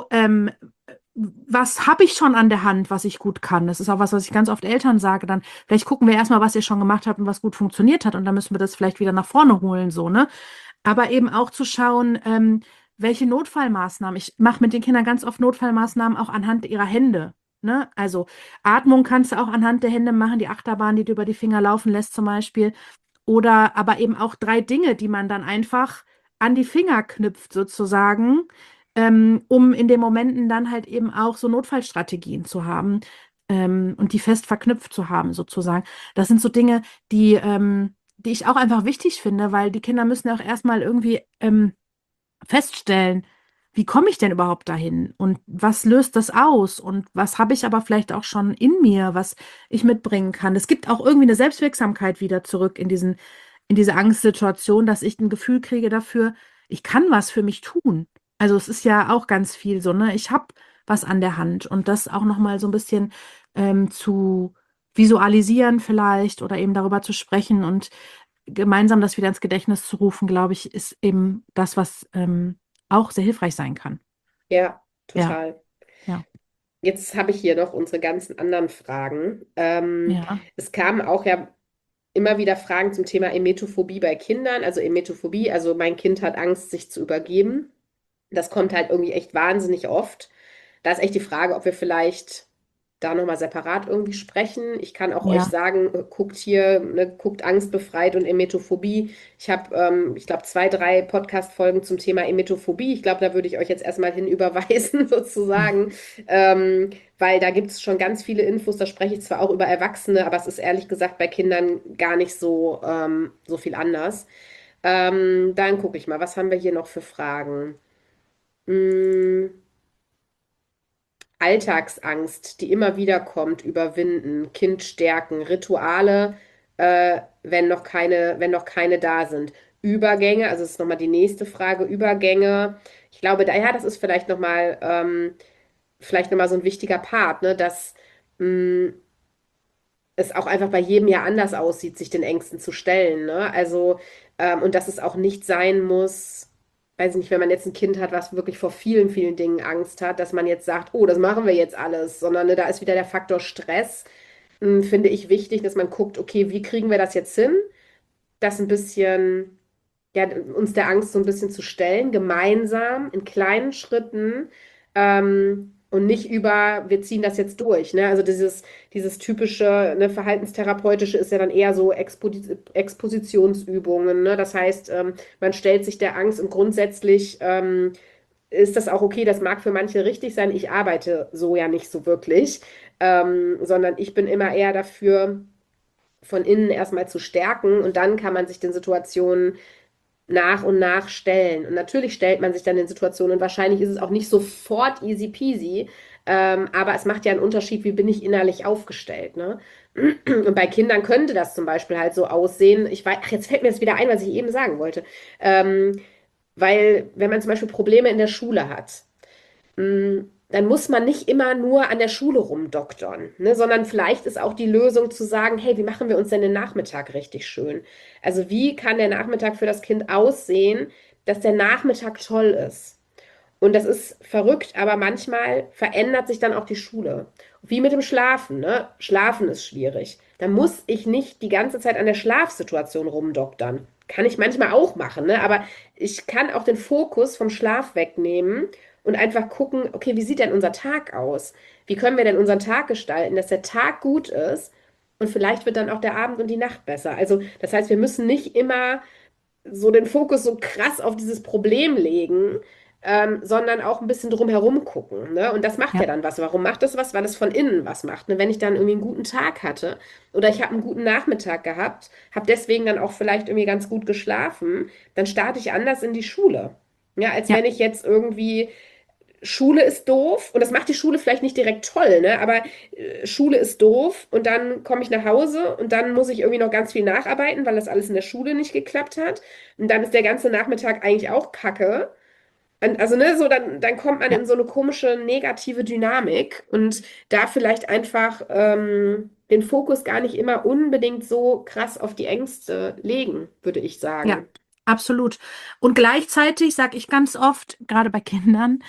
B: was habe ich schon an der Hand, was ich gut kann? Das ist auch was, was ich ganz oft Eltern sage. Dann vielleicht gucken wir erstmal, was ihr schon gemacht habt und was gut funktioniert hat. Und dann müssen wir das vielleicht wieder nach vorne holen, so, ne? Aber eben auch zu schauen, welche Notfallmaßnahmen. Ich mache mit den Kindern ganz oft Notfallmaßnahmen auch anhand ihrer Hände. Ne? Also Atmung kannst du auch anhand der Hände machen, die Achterbahn, die du über die Finger laufen lässt zum Beispiel. Oder aber eben auch drei Dinge, die man dann einfach an die Finger knüpft sozusagen, um in den Momenten dann halt eben auch so Notfallstrategien zu haben und die fest verknüpft zu haben sozusagen. Das sind so Dinge, die ich auch einfach wichtig finde, weil die Kinder müssen ja auch erstmal irgendwie feststellen, wie komme ich denn überhaupt dahin und was löst das aus und was habe ich aber vielleicht auch schon in mir, was ich mitbringen kann. Es gibt auch irgendwie eine Selbstwirksamkeit wieder zurück in diese Angstsituation, dass ich ein Gefühl kriege dafür, ich kann was für mich tun. Also es ist ja auch ganz viel so, ne? Ich habe was an der Hand und das auch nochmal so ein bisschen zu visualisieren vielleicht oder eben darüber zu sprechen und gemeinsam das wieder ins Gedächtnis zu rufen, glaube ich, ist eben das, was auch sehr hilfreich sein kann.
C: ja,
B: Ja,
C: total.
B: ja,
C: Jetzt habe ich hier noch unsere ganzen anderen Fragen.
B: ja,
C: Es kamen auch ja immer wieder Fragen zum Thema Emetophobie bei Kindern. Also Emetophobie, also mein Kind hat Angst, sich zu übergeben. Das kommt halt irgendwie echt wahnsinnig oft. Da ist echt die Frage, ob wir vielleicht da nochmal separat irgendwie sprechen. Ich kann auch euch
B: ja,
C: sagen, guckt hier, ne, guckt Angstbefreit und Emetophobie. Ich habe, ich glaube, 2, 3 Podcast-Folgen zum Thema Emetophobie. Ich glaube, da würde ich euch jetzt erstmal hin überweisen, sozusagen, weil da gibt es schon ganz viele Infos. Da spreche ich zwar auch über Erwachsene, aber es ist ehrlich gesagt bei Kindern gar nicht so viel anders. Dann gucke ich mal, was haben wir hier noch für Fragen? Mm, Alltagsangst, die immer wieder kommt, überwinden, Kind stärken, Rituale, wenn noch keine da sind. Übergänge, also das ist nochmal die nächste Frage, Übergänge. Ich glaube, daher, das ist vielleicht nochmal vielleicht nochmal so ein wichtiger Part, ne, dass mh, es auch einfach bei jedem ja anders aussieht, sich den Ängsten zu stellen, ne? Also, und dass es auch nicht sein muss, weiß nicht, wenn man jetzt ein Kind hat, was wirklich vor vielen, vielen Dingen Angst hat, dass man jetzt sagt, oh, das machen wir jetzt alles, sondern ne, da ist wieder der Faktor Stress, finde ich wichtig, dass man guckt, okay, wie kriegen wir das jetzt hin, das ein bisschen ja, uns der Angst so ein bisschen zu stellen, gemeinsam in kleinen Schritten und nicht über, wir ziehen das jetzt durch. Ne? Also dieses typische, ne, verhaltenstherapeutische ist ja dann eher so Expositionsübungen. Ne? Das heißt, man stellt sich der Angst und grundsätzlich ist das auch okay, das mag für manche richtig sein. Ich arbeite so ja nicht so wirklich, sondern ich bin immer eher dafür, von innen erstmal zu stärken und dann kann man sich den Situationen nach und nach stellen. Und natürlich stellt man sich dann in Situationen und wahrscheinlich ist es auch nicht sofort easy peasy, aber es macht ja einen Unterschied, wie bin ich innerlich aufgestellt, ne? Und bei Kindern könnte das zum Beispiel halt so aussehen. Ich weiß, ach, jetzt fällt mir das wieder ein, was ich eben sagen wollte. Ähm, weil, wenn man zum Beispiel Probleme in der Schule hat, dann muss man nicht immer nur an der Schule rumdoktern, ne, sondern vielleicht ist auch die Lösung zu sagen, hey, wie machen wir uns denn den Nachmittag richtig schön? Also wie kann der Nachmittag für das Kind aussehen, dass der Nachmittag toll ist? Und das ist verrückt, aber manchmal verändert sich dann auch die Schule. Wie mit dem Schlafen, ne? Schlafen ist schwierig. Da muss ich nicht die ganze Zeit an der Schlafsituation rumdoktern. Kann ich manchmal auch machen, ne? Aber ich kann auch den Fokus vom Schlaf wegnehmen und einfach gucken, okay, wie sieht denn unser Tag aus? Wie können wir denn unseren Tag gestalten, dass der Tag gut ist und vielleicht wird dann auch der Abend und die Nacht besser. Also, das heißt, wir müssen nicht immer so den Fokus so krass auf dieses Problem legen, sondern auch ein bisschen drumherum gucken. Ne? Und das macht ja
B: Ja.
C: dann was. Warum macht das was? Weil es von innen was macht. Ne? Wenn ich dann irgendwie einen guten Tag hatte oder ich habe einen guten Nachmittag gehabt, habe deswegen dann auch vielleicht irgendwie ganz gut geschlafen, dann starte ich anders in die Schule. Ja, als
B: Ja.
C: wenn ich jetzt irgendwie Schule ist doof und das macht die Schule vielleicht nicht direkt toll, ne? Aber Schule ist doof und dann komme ich nach Hause und dann muss ich irgendwie noch ganz viel nacharbeiten, weil das alles in der Schule nicht geklappt hat. Und dann ist der ganze Nachmittag eigentlich auch Kacke. Und also, ne, so dann kommt man
B: Ja.
C: in so eine komische negative Dynamik und da vielleicht einfach den Fokus gar nicht immer unbedingt so krass auf die Ängste legen, würde ich
B: Ja,
C: sagen.
B: absolut. Und gleichzeitig sage ich ganz oft, gerade bei Kindern,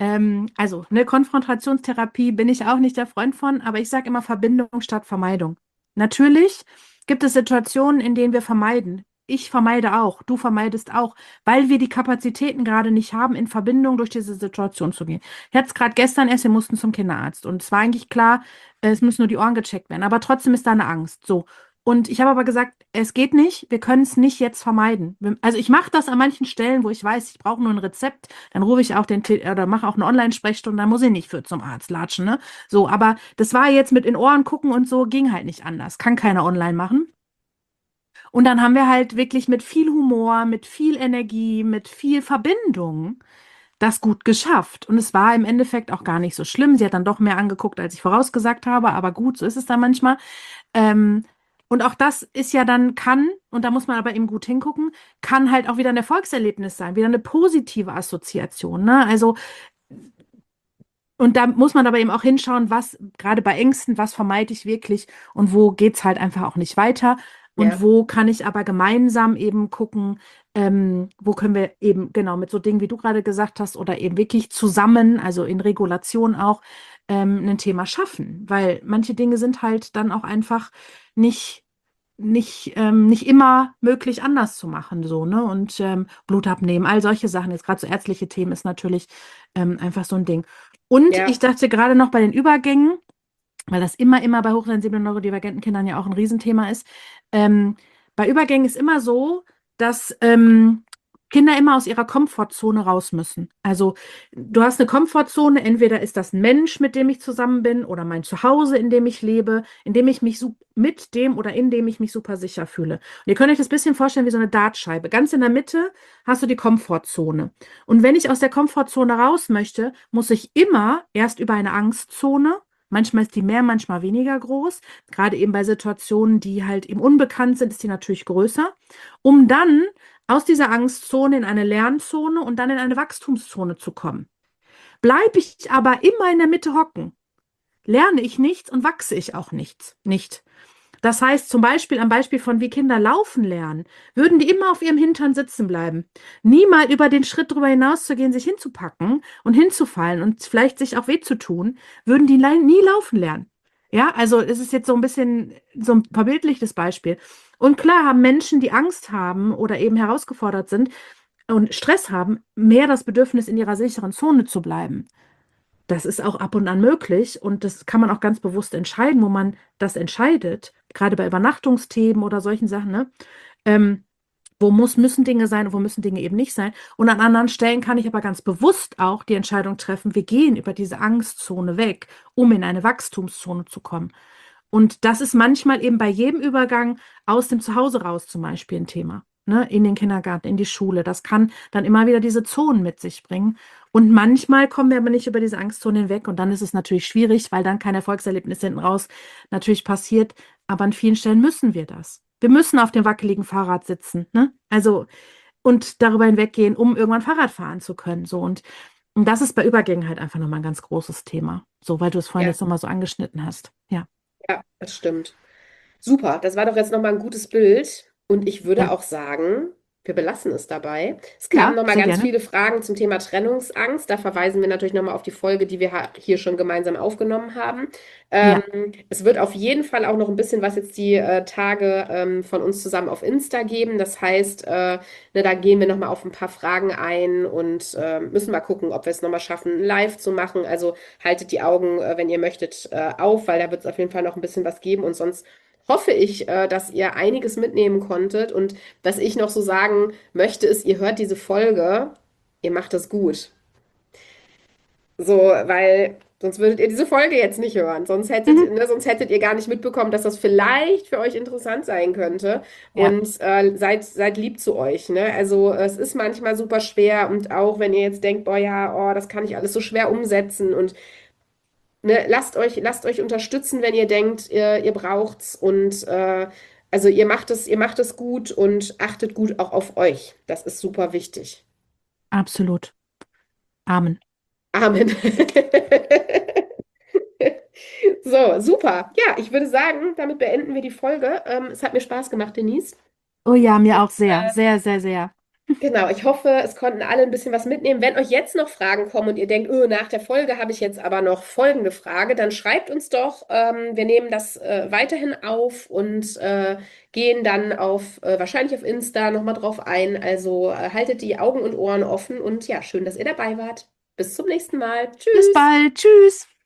B: also eine Konfrontationstherapie bin ich auch nicht der Freund von, aber ich sage immer Verbindung statt Vermeidung. Natürlich gibt es Situationen, in denen wir vermeiden. Ich vermeide auch, du vermeidest auch, weil wir die Kapazitäten gerade nicht haben, in Verbindung durch diese Situation zu gehen. Ich hatte es gerade gestern erst, wir mussten zum Kinderarzt und es war eigentlich klar, es müssen nur die Ohren gecheckt werden, aber trotzdem ist da eine Angst. So. Und ich habe aber gesagt, es geht nicht, wir können es nicht jetzt vermeiden. Also ich mache das an manchen Stellen, wo ich weiß, ich brauche nur ein Rezept, dann rufe ich auch oder mache auch eine Online-Sprechstunde, dann muss ich nicht für zum Arzt latschen, ne? So, aber das war jetzt mit in Ohren gucken und so, ging halt nicht anders. Kann keiner online machen. Und dann haben wir halt wirklich mit viel Humor, mit viel Energie, mit viel Verbindung das gut geschafft. Und es war im Endeffekt auch gar nicht so schlimm. Sie hat dann doch mehr angeguckt, als ich vorausgesagt habe, aber gut, so ist es dann manchmal. Ähm, und auch das ist ja dann und da muss man aber eben gut hingucken, kann halt auch wieder ein Erfolgserlebnis sein, wieder eine positive Assoziation, ne? Also, und da muss man aber eben auch hinschauen, was, gerade bei Ängsten, was vermeide ich wirklich und wo geht's halt einfach auch nicht weiter. Und
C: Ja,
B: wo kann ich aber gemeinsam eben gucken, wo können wir eben genau mit so Dingen, wie du gerade gesagt hast, oder eben wirklich zusammen, also in Regulation auch, ein Thema schaffen. Weil manche Dinge sind halt dann auch einfach nicht, nicht immer möglich anders zu machen, so, ne? Und Blut abnehmen, all solche Sachen, jetzt gerade so ärztliche Themen ist natürlich einfach so ein Ding. Und ich
C: ja,
B: dachte gerade noch bei den Übergängen, weil das immer bei hochsensiblen neurodivergenten Kindern ja auch ein Riesenthema ist. Ähm, Bei Übergängen ist immer so, dass Kinder immer aus ihrer Komfortzone raus müssen. Also du hast eine Komfortzone, entweder ist das ein Mensch, mit dem ich zusammen bin, oder mein Zuhause, in dem ich lebe, in dem ich mich mit dem oder in dem ich mich super sicher fühle. Und ihr könnt euch das ein bisschen vorstellen wie so eine Dartscheibe. Ganz in der Mitte hast du die Komfortzone. Und wenn ich aus der Komfortzone raus möchte, muss ich immer erst über eine Angstzone. Manchmal ist die mehr, manchmal weniger groß. Gerade eben bei Situationen, die halt eben unbekannt sind, ist die natürlich größer. Um dann aus dieser Angstzone in eine Lernzone und dann in eine Wachstumszone zu kommen. Bleibe ich aber immer in der Mitte hocken, lerne ich nichts und wachse ich auch nicht. Das heißt, zum Beispiel am Beispiel von wie Kinder laufen lernen, würden die immer auf ihrem Hintern sitzen bleiben. Nie mal über den Schritt drüber hinaus zu gehen, sich hinzupacken und hinzufallen und vielleicht sich auch weh zu tun, würden die nie laufen lernen. Ja, also es ist jetzt so ein bisschen so ein verbildlichtes Beispiel. Und klar haben Menschen, die Angst haben oder eben herausgefordert sind und Stress haben, mehr das Bedürfnis, in ihrer sicheren Zone zu bleiben. Das ist auch ab und an möglich und das kann man auch ganz bewusst entscheiden, wo man das entscheidet, gerade bei Übernachtungsthemen oder solchen Sachen, ne? Ähm, müssen Dinge sein und wo müssen Dinge eben nicht sein. Und an anderen Stellen kann ich aber ganz bewusst auch die Entscheidung treffen, wir gehen über diese Angstzone weg, um in eine Wachstumszone zu kommen. Und das ist manchmal eben bei jedem Übergang aus dem Zuhause raus zum Beispiel ein Thema, ne? In den Kindergarten, in die Schule. Das kann dann immer wieder diese Zonen mit sich bringen. Und manchmal kommen wir aber nicht über diese Angstzone hinweg. Und dann ist es natürlich schwierig, weil dann kein Erfolgserlebnis hinten raus natürlich passiert. Aber an vielen Stellen müssen wir das. Wir müssen auf dem wackeligen Fahrrad sitzen, ne? Also, und darüber hinweggehen, um irgendwann Fahrrad fahren zu können. So, und das ist bei Übergängen halt einfach nochmal ein ganz großes Thema. So, weil du es vorhin
C: Ja,
B: jetzt nochmal so angeschnitten hast. Ja,
C: ja, das stimmt. Super, das war doch jetzt nochmal ein gutes Bild. Und ich würde
B: ja,
C: auch sagen, wir belassen es dabei. Es kamen
B: ja,
C: nochmal
B: sehr
C: ganz
B: gerne.
C: viele Fragen zum Thema Trennungsangst. Da verweisen wir natürlich nochmal auf die Folge, die wir hier schon gemeinsam aufgenommen haben.
B: Ja,
C: Es wird auf jeden Fall auch noch ein bisschen was jetzt die Tage von uns zusammen auf Insta geben. Das heißt, ne, da gehen wir nochmal auf ein paar Fragen ein und müssen mal gucken, ob wir es nochmal schaffen, live zu machen. Also haltet die Augen, wenn ihr möchtet, auf, weil da wird es auf jeden Fall noch ein bisschen was geben und sonst hoffe ich, dass ihr einiges mitnehmen konntet. Und was ich noch so sagen möchte, ist, ihr hört diese Folge, ihr macht das gut. So, weil sonst würdet ihr diese Folge jetzt nicht hören.
B: mhm.
C: Sonst hättet ihr gar nicht mitbekommen, dass das vielleicht für euch interessant sein könnte.
B: Ja,
C: Und seid lieb zu euch, ne? Also es ist manchmal super schwer und auch wenn ihr jetzt denkt, boah ja, oh, das kann ich alles so schwer umsetzen und ne, lasst euch unterstützen, wenn ihr denkt, ihr braucht's und also ihr macht es gut und achtet gut auch auf euch. Das ist super wichtig.
B: absolut. Amen.
C: Amen. So, super. Ja, ich würde sagen, damit beenden wir die Folge. Es hat mir Spaß gemacht, Denise.
B: Oh ja, mir auch sehr, sehr, sehr, sehr.
C: Genau, ich hoffe, es konnten alle ein bisschen was mitnehmen. Wenn euch jetzt noch Fragen kommen und ihr denkt, nach der Folge habe ich jetzt aber noch folgende Frage, dann schreibt uns doch. Wir nehmen das weiterhin auf und gehen dann wahrscheinlich auf Insta nochmal drauf ein. Also haltet die Augen und Ohren offen und ja, schön, dass ihr dabei wart. Bis zum nächsten Mal.
B: Bis
C: Tschüss.
B: bald. Tschüss.